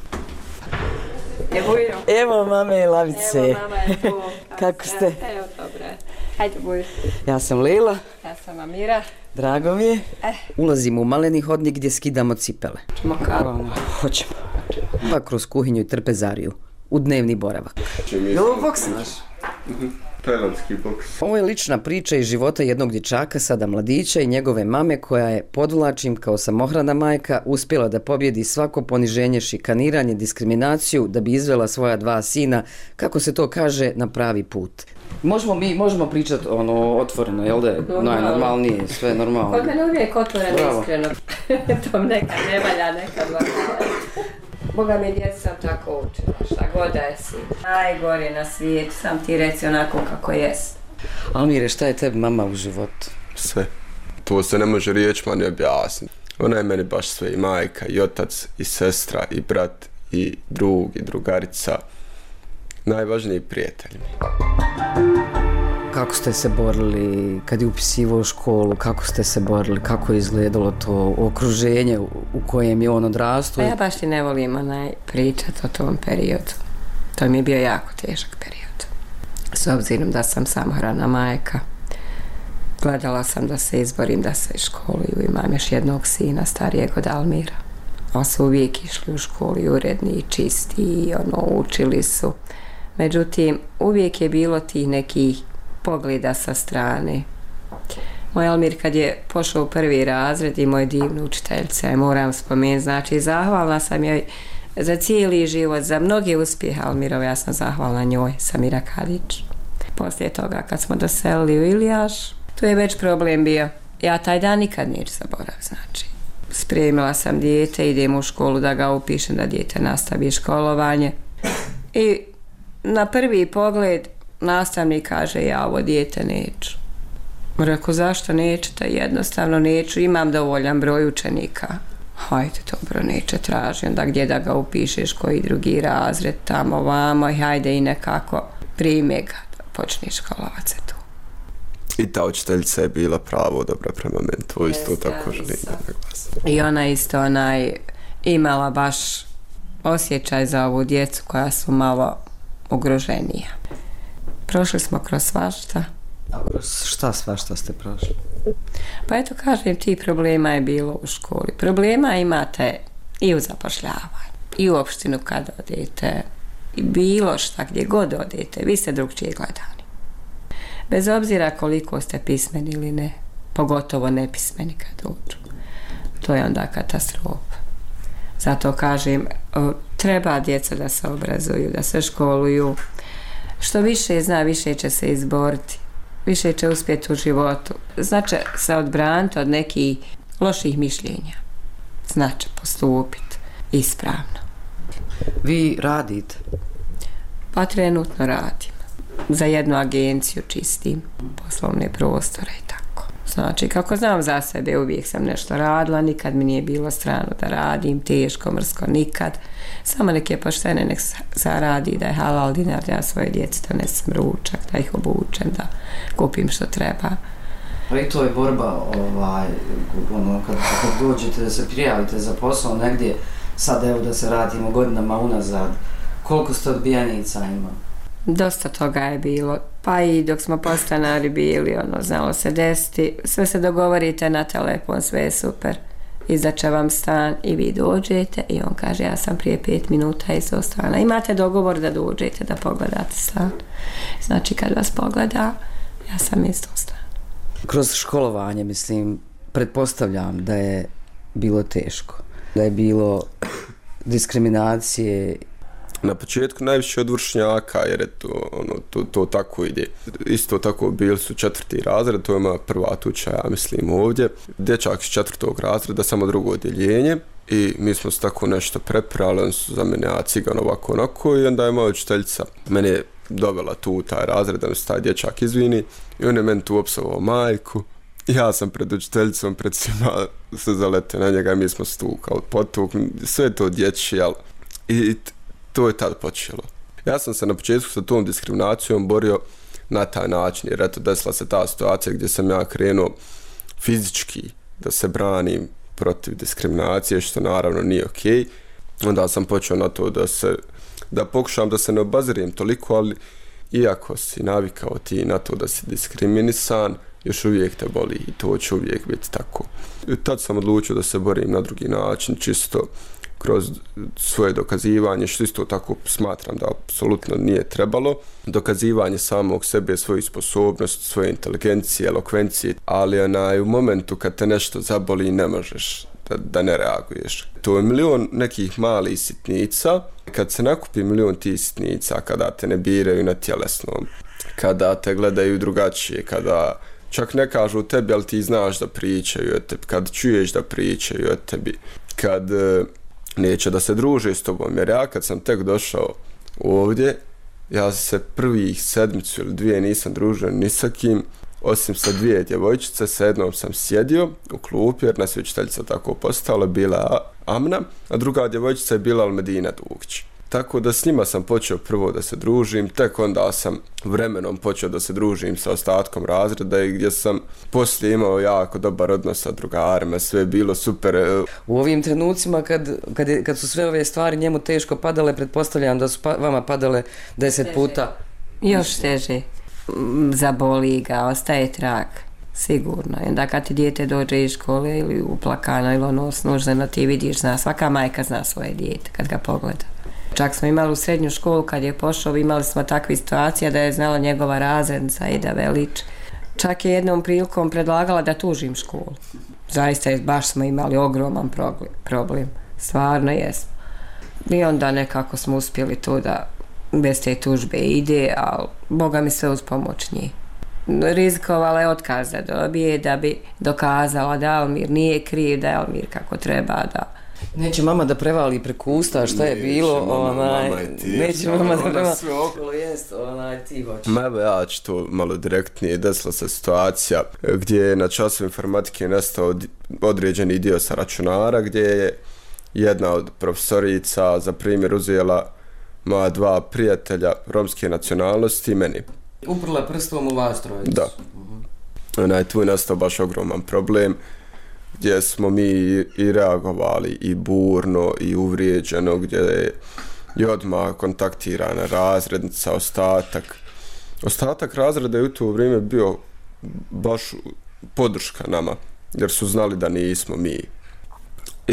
Evo mame lavice. Evo mama je tu. Kako ste? Evo dobro. Hajde buj. Ja sam Lila. Ja sam Amira. Drago mi je. Ulazimo u maleni hodnik gdje skidamo cipele. Čemo kako? Hoćemo. Pa kroz kuhinju i trpezariju. U dnevni boravak. Je ovo boks naš? Tajlandski boks. Ovo je lična priča iz života jednog dječaka, sada mladića i njegove mame koja je, podvlačim, kao samohrana majka uspjela da pobjedi svako poniženje, šikaniranje, diskriminaciju da bi izvela svoja dva sina, kako se to kaže, na pravi put. Možemo pričati otvoreno, jel da je najnormalnije, sve normalno. Kod mene uvijek otvoreno, iskreno. To nekad ne valja, nekad valja. Boga mi djeca sam tako učila, šta god da je si. Najgore na svijetu, sam ti reci onako kako jest. Almire, šta je tebi mama u životu? Sve. To se ne može riječima ni objasniti. Ona je meni baš sve, i majka, i otac, i sestra, i brat, i drug, i drugarica. Najvažniji prijatelj. Kako ste se borili kad je upisivao školu, kako ste se borili, kako je izgledalo to okruženje u kojem je on odrastao? Ja baš ti ne volim pričati o tom periodu. To mi je bio jako težak period. S obzirom da sam samohrana majka, gledala sam da se izborim da se školuju. Imam još jednog sina starijeg od Almira. Oni su uvijek išli u školu i uredni i čisti i učili su. Međutim, uvijek je bilo tih nekih pogleda sa strane. Moj Almir kad je pošao u prvi razred i moja divna učiteljica, moram spomenuti, znači zahvalna sam joj za cijeli život, za mnoge uspjehe Almirove, ja sam zahvalna njoj, Samira Kadić. Poslije toga kad smo doselili u Ilijaš, tu je već problem bio. Ja taj dan nikad neću zaboraviti, znači. Spremila sam dijete, idem u školu da ga upišem, da dijete nastavi školovanje. I na prvi pogled nastavnik kaže, ja ovo dijete neću. Rekao, zašto nećete? Jednostavno neću, imam dovoljan broj učenika. Hajde, dobro, neće, traži onda gdje da ga upišeš, koji drugi razred, tamo, vamo, i hajde i nekako prime ga da počne školovati se tu. I ta učiteljica je bila pravo dobra prema meni, to isto tako želim da naglasim. I ona isto imala baš osjećaj za ovu djecu koja su malo ugroženija. Prošli smo kroz svašta. Šta svašta ste prošli? Pa eto kažem, ti problema je bilo u školi. Problema imate i u zapošljavanju, i u opštinu kad odete, i bilo šta gdje god odete, vi ste drugčije gledani. Bez obzira koliko ste pismeni ili ne, pogotovo nepismeni kad dođu. To je onda katastrofa. Zato kažem, treba djeca da se obrazuju, da se školuju. Što više zna, više će se izboriti, više će uspjeti u životu. Znači se odbraniti od nekih loših mišljenja. Znači postupiti ispravno. Vi radite? Pa trenutno radim. Za jednu agenciju čistim poslovne prostore i tako. Znači, kako znam za sebe, uvijek sam nešto radila, nikad mi nije bilo strano da radim, teško, mrsko, nikad. Samo nek je poštene, nek zaradi, da je halal dinar, da ja svoje djeci donesem ručak, da ih obučem, da kupim što treba. I to je borba, kad dođete da se prijavite za posao negdje, sad evo da se radimo godinama unazad, koliko ste odbijanica ima? Dosta toga je bilo, pa i dok smo podstanari bili, znalo se desiti, sve se dogovorite na telefon, sve je super, izdat će vam stan i vi dođete i on kaže, ja sam prije 5 minuta izdao stana. Imate dogovor da dođete da pogledate stan. Znači kad vas pogleda, ja sam izdao stan. Kroz školovanje, mislim, pretpostavljam da je bilo teško, da je bilo diskriminacije. Na početku najviše od vršnjaka, jer je to tako ide. Isto tako bili su 4. razred, to je moja prva tuča, ja mislim, ovdje. Dječak iz 4. razreda, samo drugo odjeljenje. I mi smo se tako nešto preprali, oni su za mene, ja cigan ovako onako, i onda je moja učiteljica mene dovela tu u taj razred, da mi se taj dječak izvini, i on je meni tu opsovao majku. Ja sam pred učiteljicom, pred svima se zaletio na njega i mi smo se tu kao potukli, sve to dječje, i to je tad počelo. Ja sam se na početku sa tom diskriminacijom borio na taj način, jer eto, desila se ta situacija gdje sam ja krenuo fizički da se branim protiv diskriminacije, što naravno nije okej. Onda sam počeo na to da pokušam da se ne obazirijem toliko, ali iako si navikao ti na to da si diskriminisan, još uvijek te boli i to će uvijek biti tako. I tad sam odlučio da se borim na drugi način, čisto kroz svoje dokazivanje, što isto tako smatram da apsolutno nije trebalo. Dokazivanje samog sebe, svojih sposobnosti, svoje inteligencije, elokvencije, ali u momentu kad te nešto zaboli ne možeš da ne reaguješ. To je milion nekih malih sitnica. Kad se nakupi milion tih sitnica, kada te ne biraju na tjelesnom, kada te gledaju drugačije, kada čak ne kažu tebi, ali ti znaš da pričaju o tebi, kad čuješ da pričaju o tebi, kad neće da se druže s tobom. Jer ja kad sam tek došao ovdje, ja se prvih 7 ili 2 nisam družio ni sa kim, osim sa 2 djevojčice. Sa jednom sam sjedio u klupi, jer nas je učiteljica tako postala, bila Amna, a druga djevojčica je bila Almedina Dugić. Tako da s njima sam počeo prvo da se družim, tek onda sam vremenom počeo da se družim sa ostatkom razreda i gdje sam poslije imao jako dobar odnos sa drugarima, sve je bilo super. U ovim trenucima kad su sve ove stvari njemu teško padale, pretpostavljam da su vama padale 10 puta. Još teže. Zaboli ga, ostaje trag. Sigurno. I onda kad ti dijete dođe iz škole ili uplakano ili ono snuženo, ti vidiš, svaka majka zna svoje dijete kad ga pogleda. Čak smo imali u srednju školu, kad je pošao, imali smo takve situacije da je znala njegova razrednica Ida Velić. Čak je jednom prilikom predlagala da tužim školu. Zaista baš smo imali ogroman problem. Stvarno jesmo. I onda nekako smo uspjeli to da bez te tužbe ide, ali Boga mi sve uz pomoć njih. Rizikovala je otkaz da dobije, da bi dokazala da Almir nije kriv, da je Almir kako treba, da... Neće mama da prevali preko usta šta je bilo, neće mama da prevali, ti hoćeš. Evo ja ću to malo direktnije. Desila se situacija gdje je na času informatike nestao određeni dio sa računara, gdje je jedna od profesorica za primjer uzela moja 2 prijatelja romske nacionalnosti i meni. Uprla prstom u vas trojicu. Da. Tu je nastao baš ogroman problem, gdje smo mi i reagovali i burno i uvrijeđeno, gdje je odmah kontaktirana razrednica, ostatak razreda je u to vrijeme bio baš podrška nama, jer su znali da nismo mi. I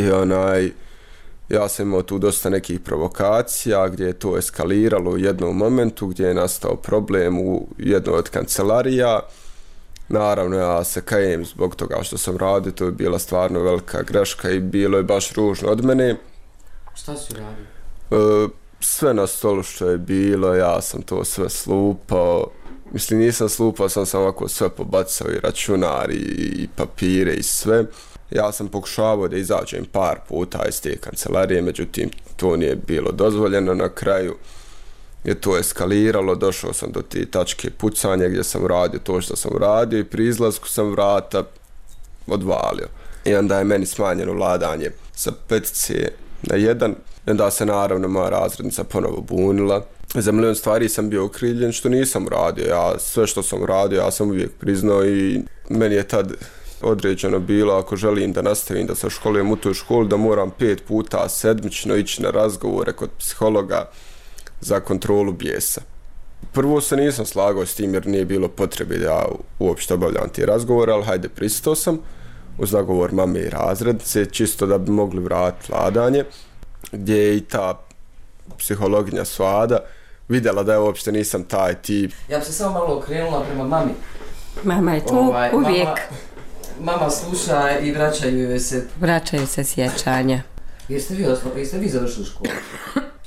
ja sam imao tu dosta nekih provokacija gdje je to eskaliralo u jednom momentu, gdje je nastao problem u jednoj od kancelarija. Naravno, ja se kajem zbog toga što sam radio, to je bila stvarno velika greška i bilo je baš ružno od mene. Šta si radio? Sve na stolu što je bilo, ja sam to sve slupao. Mislim, nisam slupao, sam ovako sve pobacao, i računar, i papire, i sve. Ja sam pokušavao da izađem par puta iz te kancelarije, međutim, to nije bilo dozvoljeno. Na kraju je to eskaliralo, došao sam do te tačke pucanja gdje sam radio to što sam radio i pri izlasku sam vrata odvalio. I onda je meni smanjeno vladanje sa 5 na 1. I onda se naravno moja razrednica ponovo bunila. Za milion stvari sam bio okrivljen što nisam uradio. Sve što sam uradio ja sam uvijek priznao i meni je tad određeno bilo, ako želim da nastavim da se školujem u toj školi, da moram 5 puta sedmično ići na razgovore kod psihologa za kontrolu bijesa. Prvo se nisam slagao s tim jer nije bilo potrebe da ja uopšte obavljam te razgovore, ali hajde, pristao sam uz nagovor mame i razrednice, čisto da bi mogli vratiti vladanje, gdje je i ta psihologinja Svada vidjela da ja uopšte nisam taj tip. Ja bi se samo malo okrenula prema mami. Mama je tu uvijek. Mama sluša i vraćaju se sjećanja. Jeste vi završili školu?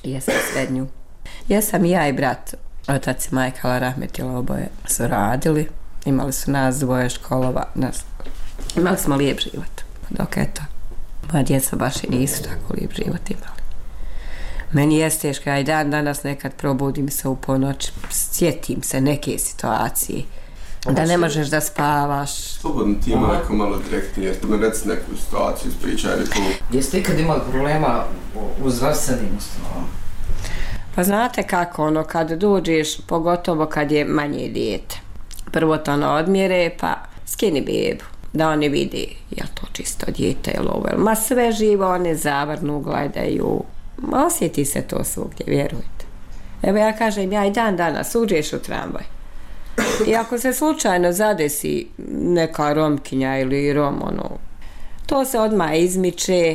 Jesam srednju. Jesam i ja i brat. Otac i majka Allah rahmetila, oboje su radili. Imali su nas dvoje školova. Imali smo lijep život. Dok eto, moja djeca baš i nisu tako lijep život imali. Meni je teško, ja i dan danas nekad probudim se u ponoć, sjetim se neke situacije. Da ne možeš da spavaš. Slobodno ti ima neko malo direktnije, jer mi reci neku situaciju, ispričaj neku. Gdje ste ikad imali problema u zdravstvenim ustanovama? Pa znate kako, kad dođeš, pogotovo kad je manje dijete. Prvo to odmjere, pa skini bebu, da oni vidi je li to čisto dijete ili ovo. Ma sve živo, one zavrnu, gledaju. Osjeti se to svugdje, vjerujte. Evo ja kažem, ja i dan danas uđeš u tramvaj. I ako se slučajno zadesi neka Romkinja ili Rom, to se odmah izmiče,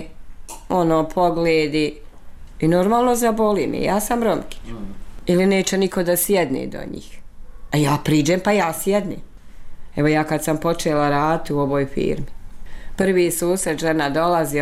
pogledi i normalno zaboli mi. Ja sam Romkinja. Ili neće niko da sjedne do njih. A ja priđem pa ja sjednem. Evo ja kad sam počela raditi u ovoj firmi, prvi susret, žena dolazi,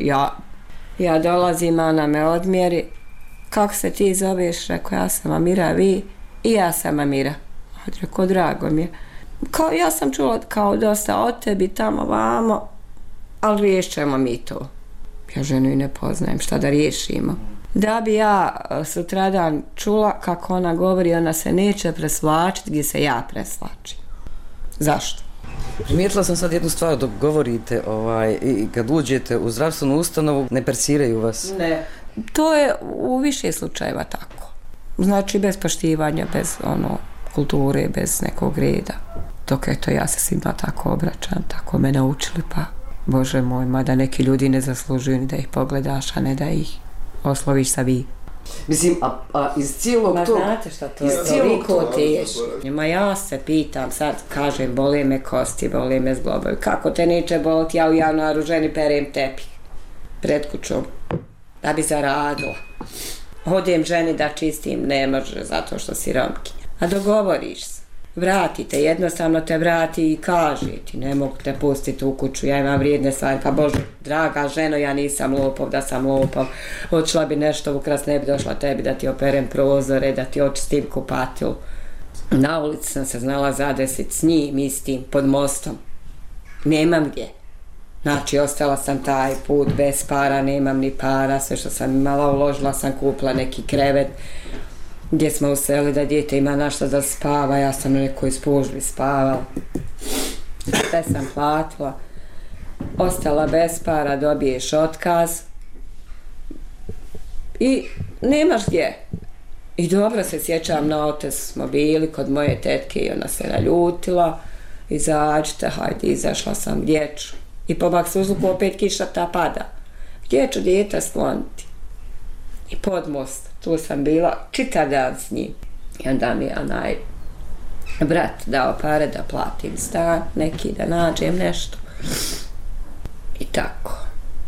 ja dolazim, ona me odmjeri. Kako se ti zoveš? Rekao, ja sam Amira, vi? I ja sam Amira. Rekao, drago mi je. Kao, ja sam čula kao dosta o tebi, tamo, vamo, ali riješćemo mi to. Ja ženu i ne poznajem, šta da riješimo. Da bi ja sutradan čula kako ona govori, ona se neće presvlačiti gdje se ja presvlačim. Zašto? Primijetila sam sad jednu stvar dok govorite i kad uđete u zdravstvenu ustanovu, ne persiraju vas. Ne. To je u više slučajeva tako. Znači bez poštivanja, bez kulture, bez nekog reda. Dok eto ja se svima tako obraćam, tako me naučili, pa Bože moj, mada neki ljudi ne zaslužuju ni da ih pogledaš, a ne da ih osloviš sa vi. Mislim, a iz cijelog tog... Znate šta to je toliko teško. Ma ja se pitam, sad kažem, bole me kosti, bole me zglobovi. Kako te neće boliti, ja u januaru ženi perem tepih pred kućom, da bi zaradila. Odem ženi da čistim, ne može, zato što si Romkinja. A dogovoriš se. Vratite, jednostavno te vrati i kaže ti, ne mogu te pustiti u kuću, ja imam vrijedne stvari, pa Bože, draga ženo, ja nisam lopov, da sam lopov, odšla bi nešto ukras, ne bi došla tebi da ti operem prozore, da ti očistim kupatilu. Na ulici sam se znala zadesiti s njim istim, pod mostom. Nemam gdje. Znači, ostala sam taj put bez para, nemam ni para, sve što sam imala uložila sam, kupila neki krevet, gdje smo uselili da dijete ima našta da spava, ja sam na nekoj spužbi spavala. Sve sam platila. Ostala bez para, dobiješ otkaz i nemaš gdje. I dobro se sjećam, na otes smo bili kod moje tetke i ona se naljutila. Izađite, hajde, izašla sam, gdje ću? I po baksuzluku opet kiša ta pada. Gdje ću dijete skloniti? I pod most, tu sam bila čitav dan s njim. I onda mi je onaj brat dao pare da platim stan, neki da nađem nešto. I tako.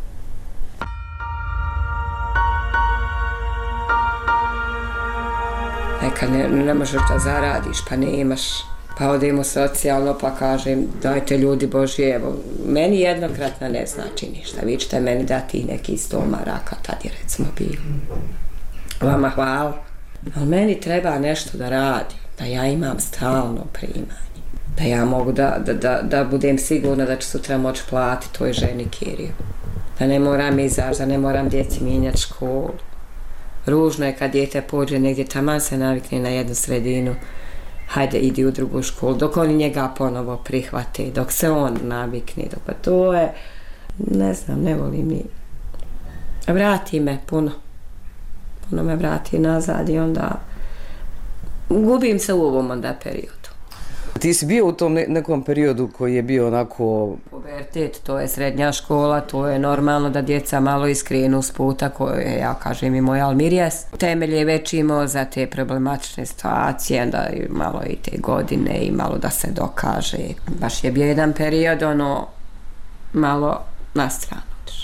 Nekad ne možeš da zaradiš, pa nemaš. Pa odemo socijalno, pa kažem, dajte ljudi Božje, evo, meni jednokratna ne znači ništa. Vi ćete meni dati neki 100 maraka, tad je recimo bilo. Vama hvala. Ali meni treba nešto da radim, da ja imam stalno primanje. Da ja mogu da budem sigurna da ću sutra moći platiti toj ženi kiriju. Da ne moram izaći, da ne moram djeci mijenjati školu. Ružno je kad dijete pođe negdje, taman se navikne na jednu sredinu. Hajde, idi u drugu školu, dok oni njega ponovo prihvate, dok se on navikne, pa to je, ne znam, ne volim ni. Vrati me puno me vrati nazad i onda gubim se u ovom onda periodu. Ti si bio u tom nekom periodu koji je bio onako... Pubertet, to je srednja škola, to je normalno da djeca malo iskrenu s puta koje, ja kažem, i moj Almirijas. Temelje već imao za te problematične situacije, onda malo i te godine i malo da se dokaže. Baš je bio jedan period, malo na stranu.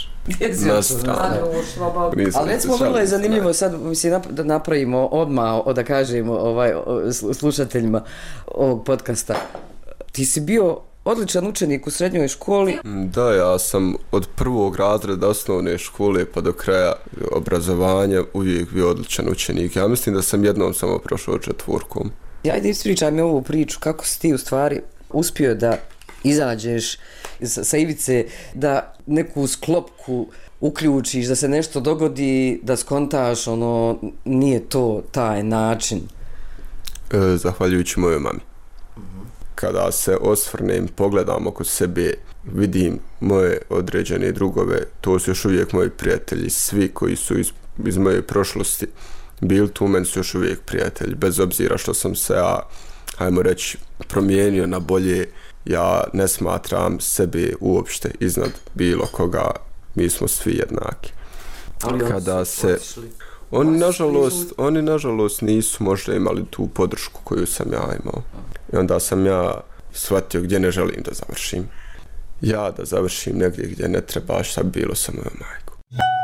Ali recimo vrlo je zanimljivo sad da napravimo odmah, da kažemo slušateljima ovog podcasta. Ti si bio odličan učenik u srednjoj školi. Da, ja sam od prvog razreda osnovne škole pa do kraja obrazovanja uvijek bio odličan učenik. Ja mislim da sam jednom samo prošao 4. Ajde, ispričaj mi ovu priču, kako si ti u stvari uspio da izađeš sa ivice, da neku sklopku uključiš, da se nešto dogodi, da skontaš, nije to taj način. Zahvaljujući mojoj mami. Kada se osvrnem, pogledam oko sebe, vidim moje određene drugove, to su još uvijek moji prijatelji, svi koji su iz moje prošlosti bili tu, meni su još uvijek prijatelji, bez obzira što sam se ajmo reći, promijenio na bolje. Ja ne smatram sebe uopšte iznad bilo koga, mi smo svi jednaki. Kada se oni nažalost nisu možda imali tu podršku koju sam ja imao. I onda sam ja shvatio gdje ne želim da završim. Ja da završim negdje gdje ne treba, šta bi bilo sa mojom majkom.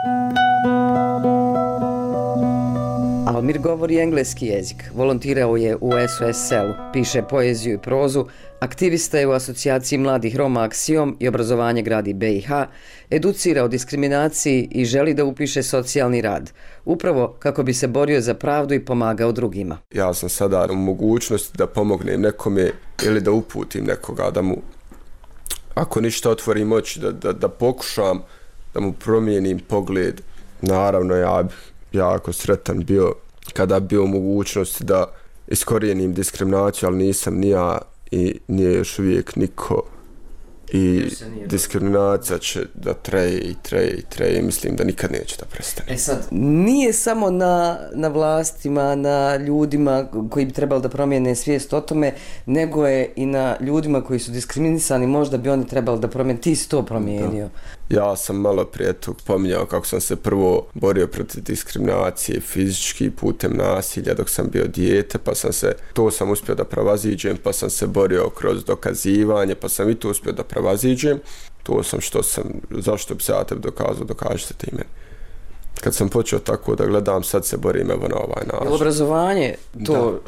Almir govori engleski jezik, volontirao je u SOS selu, piše poeziju i prozu, aktivista je u asocijaciji mladih Roma Aksiom i obrazovanje gradi BiH, educira o diskriminaciji i želi da upiše socijalni rad, upravo kako bi se borio za pravdu i pomagao drugima. Ja sam sada u mogućnosti da pomognem nekome ili da uputim nekoga, da mu, ako ništa, otvorim oči, da pokušam da mu promijenim pogled. Naravno, ja bih jako sretan bio kada bi bio u mogućnosti da iskorijenim diskriminaciju, ali nisam ni ja i nije još uvijek niko. I diskriminacija će da traje i mislim da nikad neće da prestane. Sad, nije samo na vlastima, na ljudima koji bi trebali da promijene svijest o tome, nego je i na ljudima koji su diskriminisani, možda bi oni trebali da promijene. Ti si to promijenio. Da. Ja sam malo prije tu pominjao kako sam se prvo borio protiv diskriminacije fizički putem nasilja dok sam bio dijete, pa to sam uspio da prevaziđem, pa sam se borio kroz dokazivanje, pa sam i to uspio da prevaziđem. To sam zašto bi se ja tebi dokazao, dokažite ti meni. Kad sam počeo tako da gledam, sad se borim evo na ovaj način. Obrazovanje, to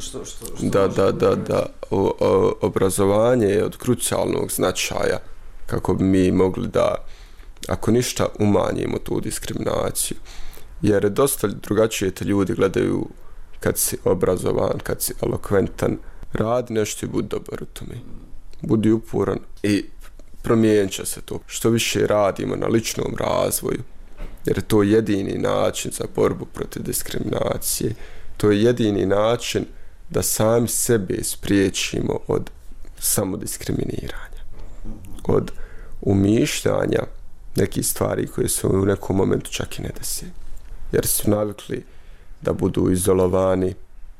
Da. Obrazovanje je od krucijalnog značaja kako bi mi mogli da, ako ništa, umanjimo tu diskriminaciju. Jer dosta drugačije te ljudi gledaju kad si obrazovan, kad si elokventan. Radi nešto i budi dobar u tome. Budi uporan i promijenit će se to. Što više radimo na ličnom razvoju, jer to je jedini način za borbu protiv diskriminacije. To je jedini način da sami sebe spriječimo od samodiskriminiranja, od umišljanja nekih stvari koje se u nekom momentu čak i ne desi. Jer su navikli da budu izolovani,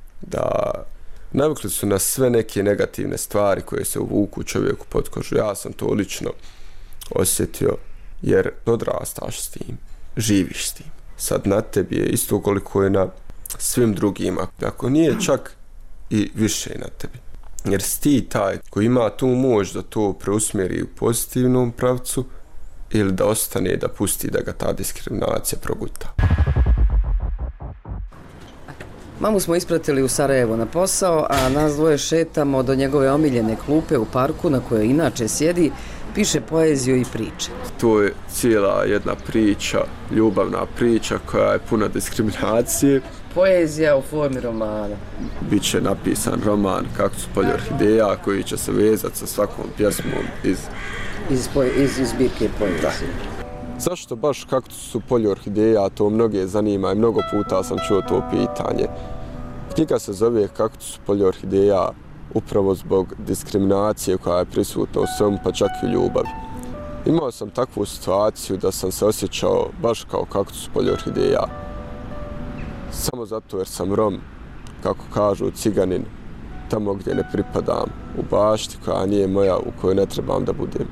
navikli su na sve neke negativne stvari koje se uvuku čovjeku pod kožu. Ja sam to lično osjetio jer odrastaš s tim, živiš s tim. Sad na tebi je isto koliko je na svim drugima, ako nije čak i više na tebi. Jer si ti taj koji ima tu moć da to preusmjeri u pozitivnom pravcu ili da ostane, da pusti da ga ta diskriminacija proguta. Mamu smo ispratili u Sarajevo na posao, a nas dvoje šetamo do njegove omiljene klupe u parku na kojoj inače sjedi, piše poeziju i priče. To je cijela jedna priča, ljubavna priča koja je puna diskriminacije. Poezija u formi romana. Biće napisan roman Kaktus polje orhideja koji će se vezati sa svakom pjesmom iz zbirke poezije. Zašto baš Kaktus polje orhideja, to mnoge zanima i mnogo puta sam čuo to pitanje. Knjiga se zove Kaktus polje orhideja upravo zbog diskriminacije koja je prisutna u svemu, pa čak i u ljubavi. Imao sam takvu situaciju da sam se osjećao baš kao kaktus polje orhideja. Samo zato jer sam Rom, kako kažu ciganin, tamo gdje ne pripadam, u bašti koja nije moja, u kojoj ne trebam da budem.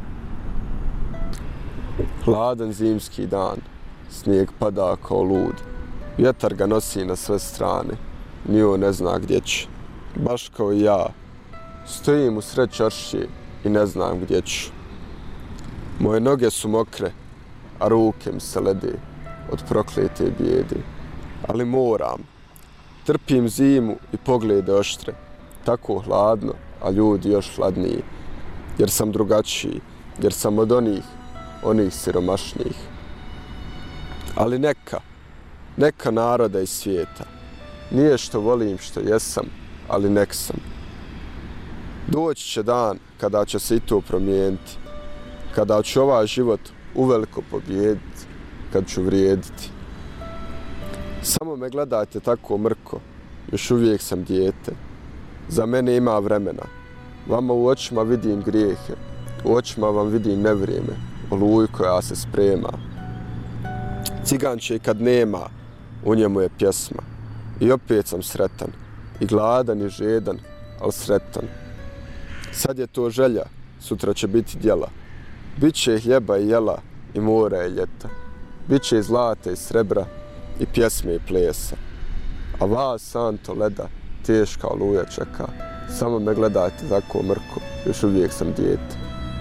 Hladan zimski dan, snijeg pada kao lud, vjetar ga nosi na sve strane, ni on ne zna gdje će. Baš kao i ja, stojim u sred čaršije i ne znam gdje ću. Moje noge su mokre, a ruke mi se lede od proklete bijede. Ali moram, trpim zimu i poglede oštre, tako hladno, a ljudi još hladniji. jer sam drugačiji, jer sam od onih siromašnijih. Ali neka naroda iz svijeta, nije što volim što jesam, ali nek sam. Doći će dan kada će se i to promijeniti, kada ću ovaj život uveliko pobijediti, kad ću vrijediti. Samo me gledajte tako mrko, još uvijek sam dijete. Za mene ima vremena. Vama u očima vidim grijehe, u očima vam vidim nevrijeme, oluju koja se sprema. Ciganče kad nema, u njemu je pjesma. I opet sam sretan, i gladan i žedan, ali sretan. Sad je to želja, sutra će biti djela. Biće hljeba i jela, i mora i ljeta. Biće i zlata i srebra, i pjesme i plesa. A vas, santo leda, teška oluja čeka. Samo me gledajte tako mrko, još uvijek sam dijete.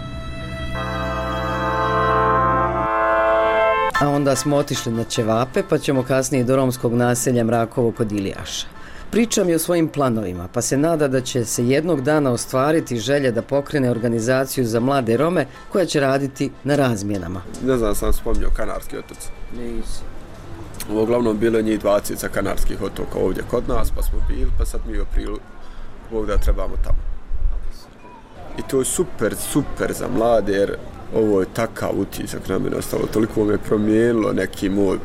A onda smo otišli na ćevape, pa ćemo kasnije do romskog naselja Mrakovo kod Ilijaša. Pričam i o svojim planovima, pa se nada da će se jednog dana ostvariti želja da pokrene organizaciju za mlade Rome koja će raditi na razmjenama. Ne znam, sam spomnio Kanarski otoci. Nisi. Uglavnom bilo je njih 20 sa Kanarskih otoka ovdje kod nas, pa smo bili, pa sad mi u aprilu ovog da trebamo tamo. I to je super za mlade, jer ovo je takav utisak na mene ostalo, toliko me promijenilo neki moj,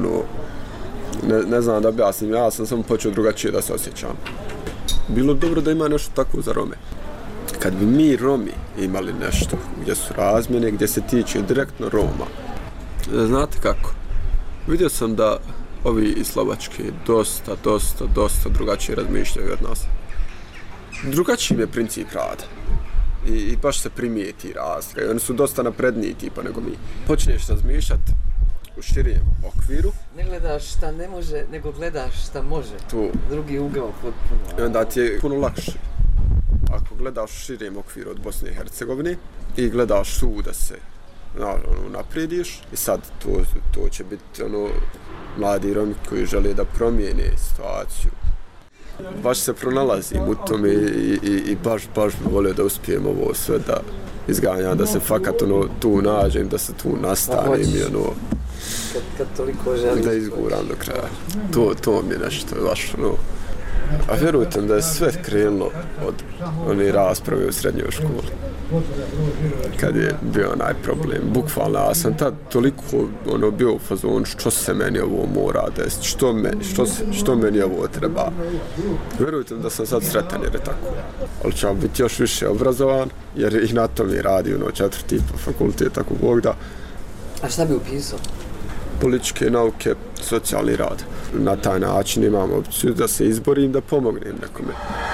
ne znam da objasnim, ja sam samo počeo drugačije da se osjećam. Bilo dobro da ima nešto tako za Rome. Kad bi mi Romi imali nešto gdje su razmjene, gdje se tiče direktno Roma, znate kako? Vidio sam da ovi iz Slovačke dosta drugačije razmišljaju od nas. Drugačiji je princip rada. I baš se primijeti razlika. I oni su dosta napredniji tipa nego mi. Počneš razmišljati u širijem okviru. Ne gledaš šta ne može, nego gledaš šta može. Tu. Drugi ugao potpuno. I onda ti je puno lakše. Ako gledaš u širijem okviru od Bosne i Hercegovine i gledaš tu da se naprediš i sad to će biti mladi Romi koji žele da promijene situaciju. Baš se pronalazim u tome i baš bi volio da uspijem ovo sve da izganjam, da se fakat tu nađem, da se tu nastanem i kad toliko želiš da izguram do kraja. To mi je nešto baš A vjerujte da je sve krenulo od one rasprave u srednjoj školi. Kad je bio onaj problem. Bukvalno, ja sam tad toliko bio u fazonu što se meni ovo mora desiti, što meni ovo treba. Vjerujte da sam sad sretan jer je tako. Ali ću biti još više obrazovan jer i na tom je radi 4. fakultet, ako Bog da. A šta bi upisao? Političke nauke, socijalni rad. Na taj način imam opciju da se izborim, da pomognem nekome.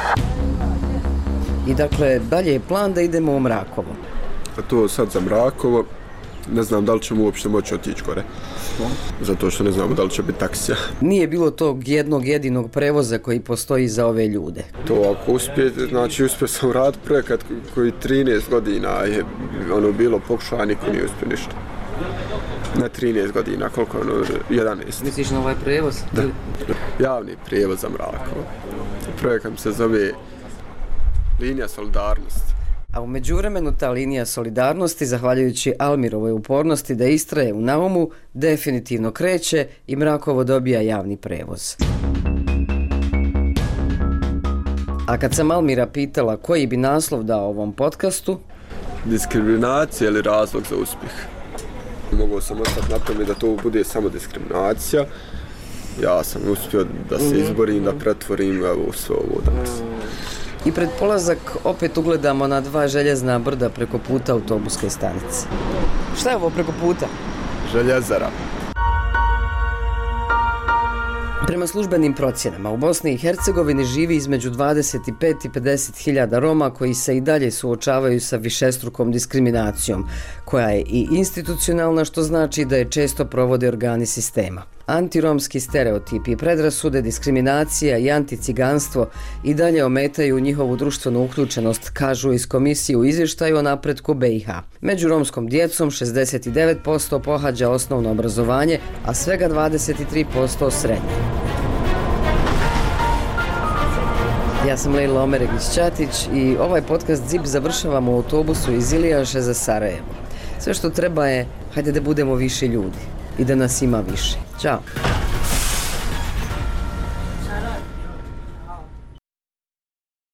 I dakle, dalje je plan da idemo u Mrakovo. A to sad za Mrakovo, ne znam da li ćemo uopšte moći otići gore. Zato što ne znamo da li će biti taksija. Nije bilo tog jednog jedinog prevoza koji postoji za ove ljude. To ako uspio sam raditi projekat koji 13 godina je bilo pokušao, niko nije uspio ništa. Na 13 godina, koliko 11. Misliš na ovaj prevoz? Da, javni prevoz za Mrakovo. Projekat se zove Linija solidarnosti. A u međuvremenu ta linija solidarnosti, zahvaljujući Almirovoj upornosti da istraje u Naumu, definitivno kreće i Mrakovo dobija javni prevoz. A kad sam Almira pitala koji bi naslov dao ovom podcastu... Diskriminacija ili razlog za uspjeh? Mogao sam ostati na tome da to bude samo diskriminacija. Ja sam uspio da se izborim, da pretvorim sve ovo danas. I pred polazak opet ugledamo na 2 željezna brda preko puta autobuske stanice. Šta je ovo preko puta? Željezara. Prema službenim procjenama, u Bosni i Hercegovini živi između 25 i 50 hiljada Roma koji se i dalje suočavaju sa višestrukom diskriminacijom, koja je i institucionalna, što znači da je često provode organi sistema. Antiromski stereotipi, predrasude, diskriminacija i anticiganstvo i dalje ometaju njihovu društvenu uključenost, kažu iz komisije u izvještaju o napretku BiH. Među romskom djecom 69% pohađa osnovno obrazovanje, a svega 23% srednje. Ja sam Lejla Omeregić-Ćatić i ovaj podcast ZIP završavamo u autobusu iz Ilijaše za Sarajevo. Sve što treba je, hajde da budemo više ljudi i da nas ima više. Ćao!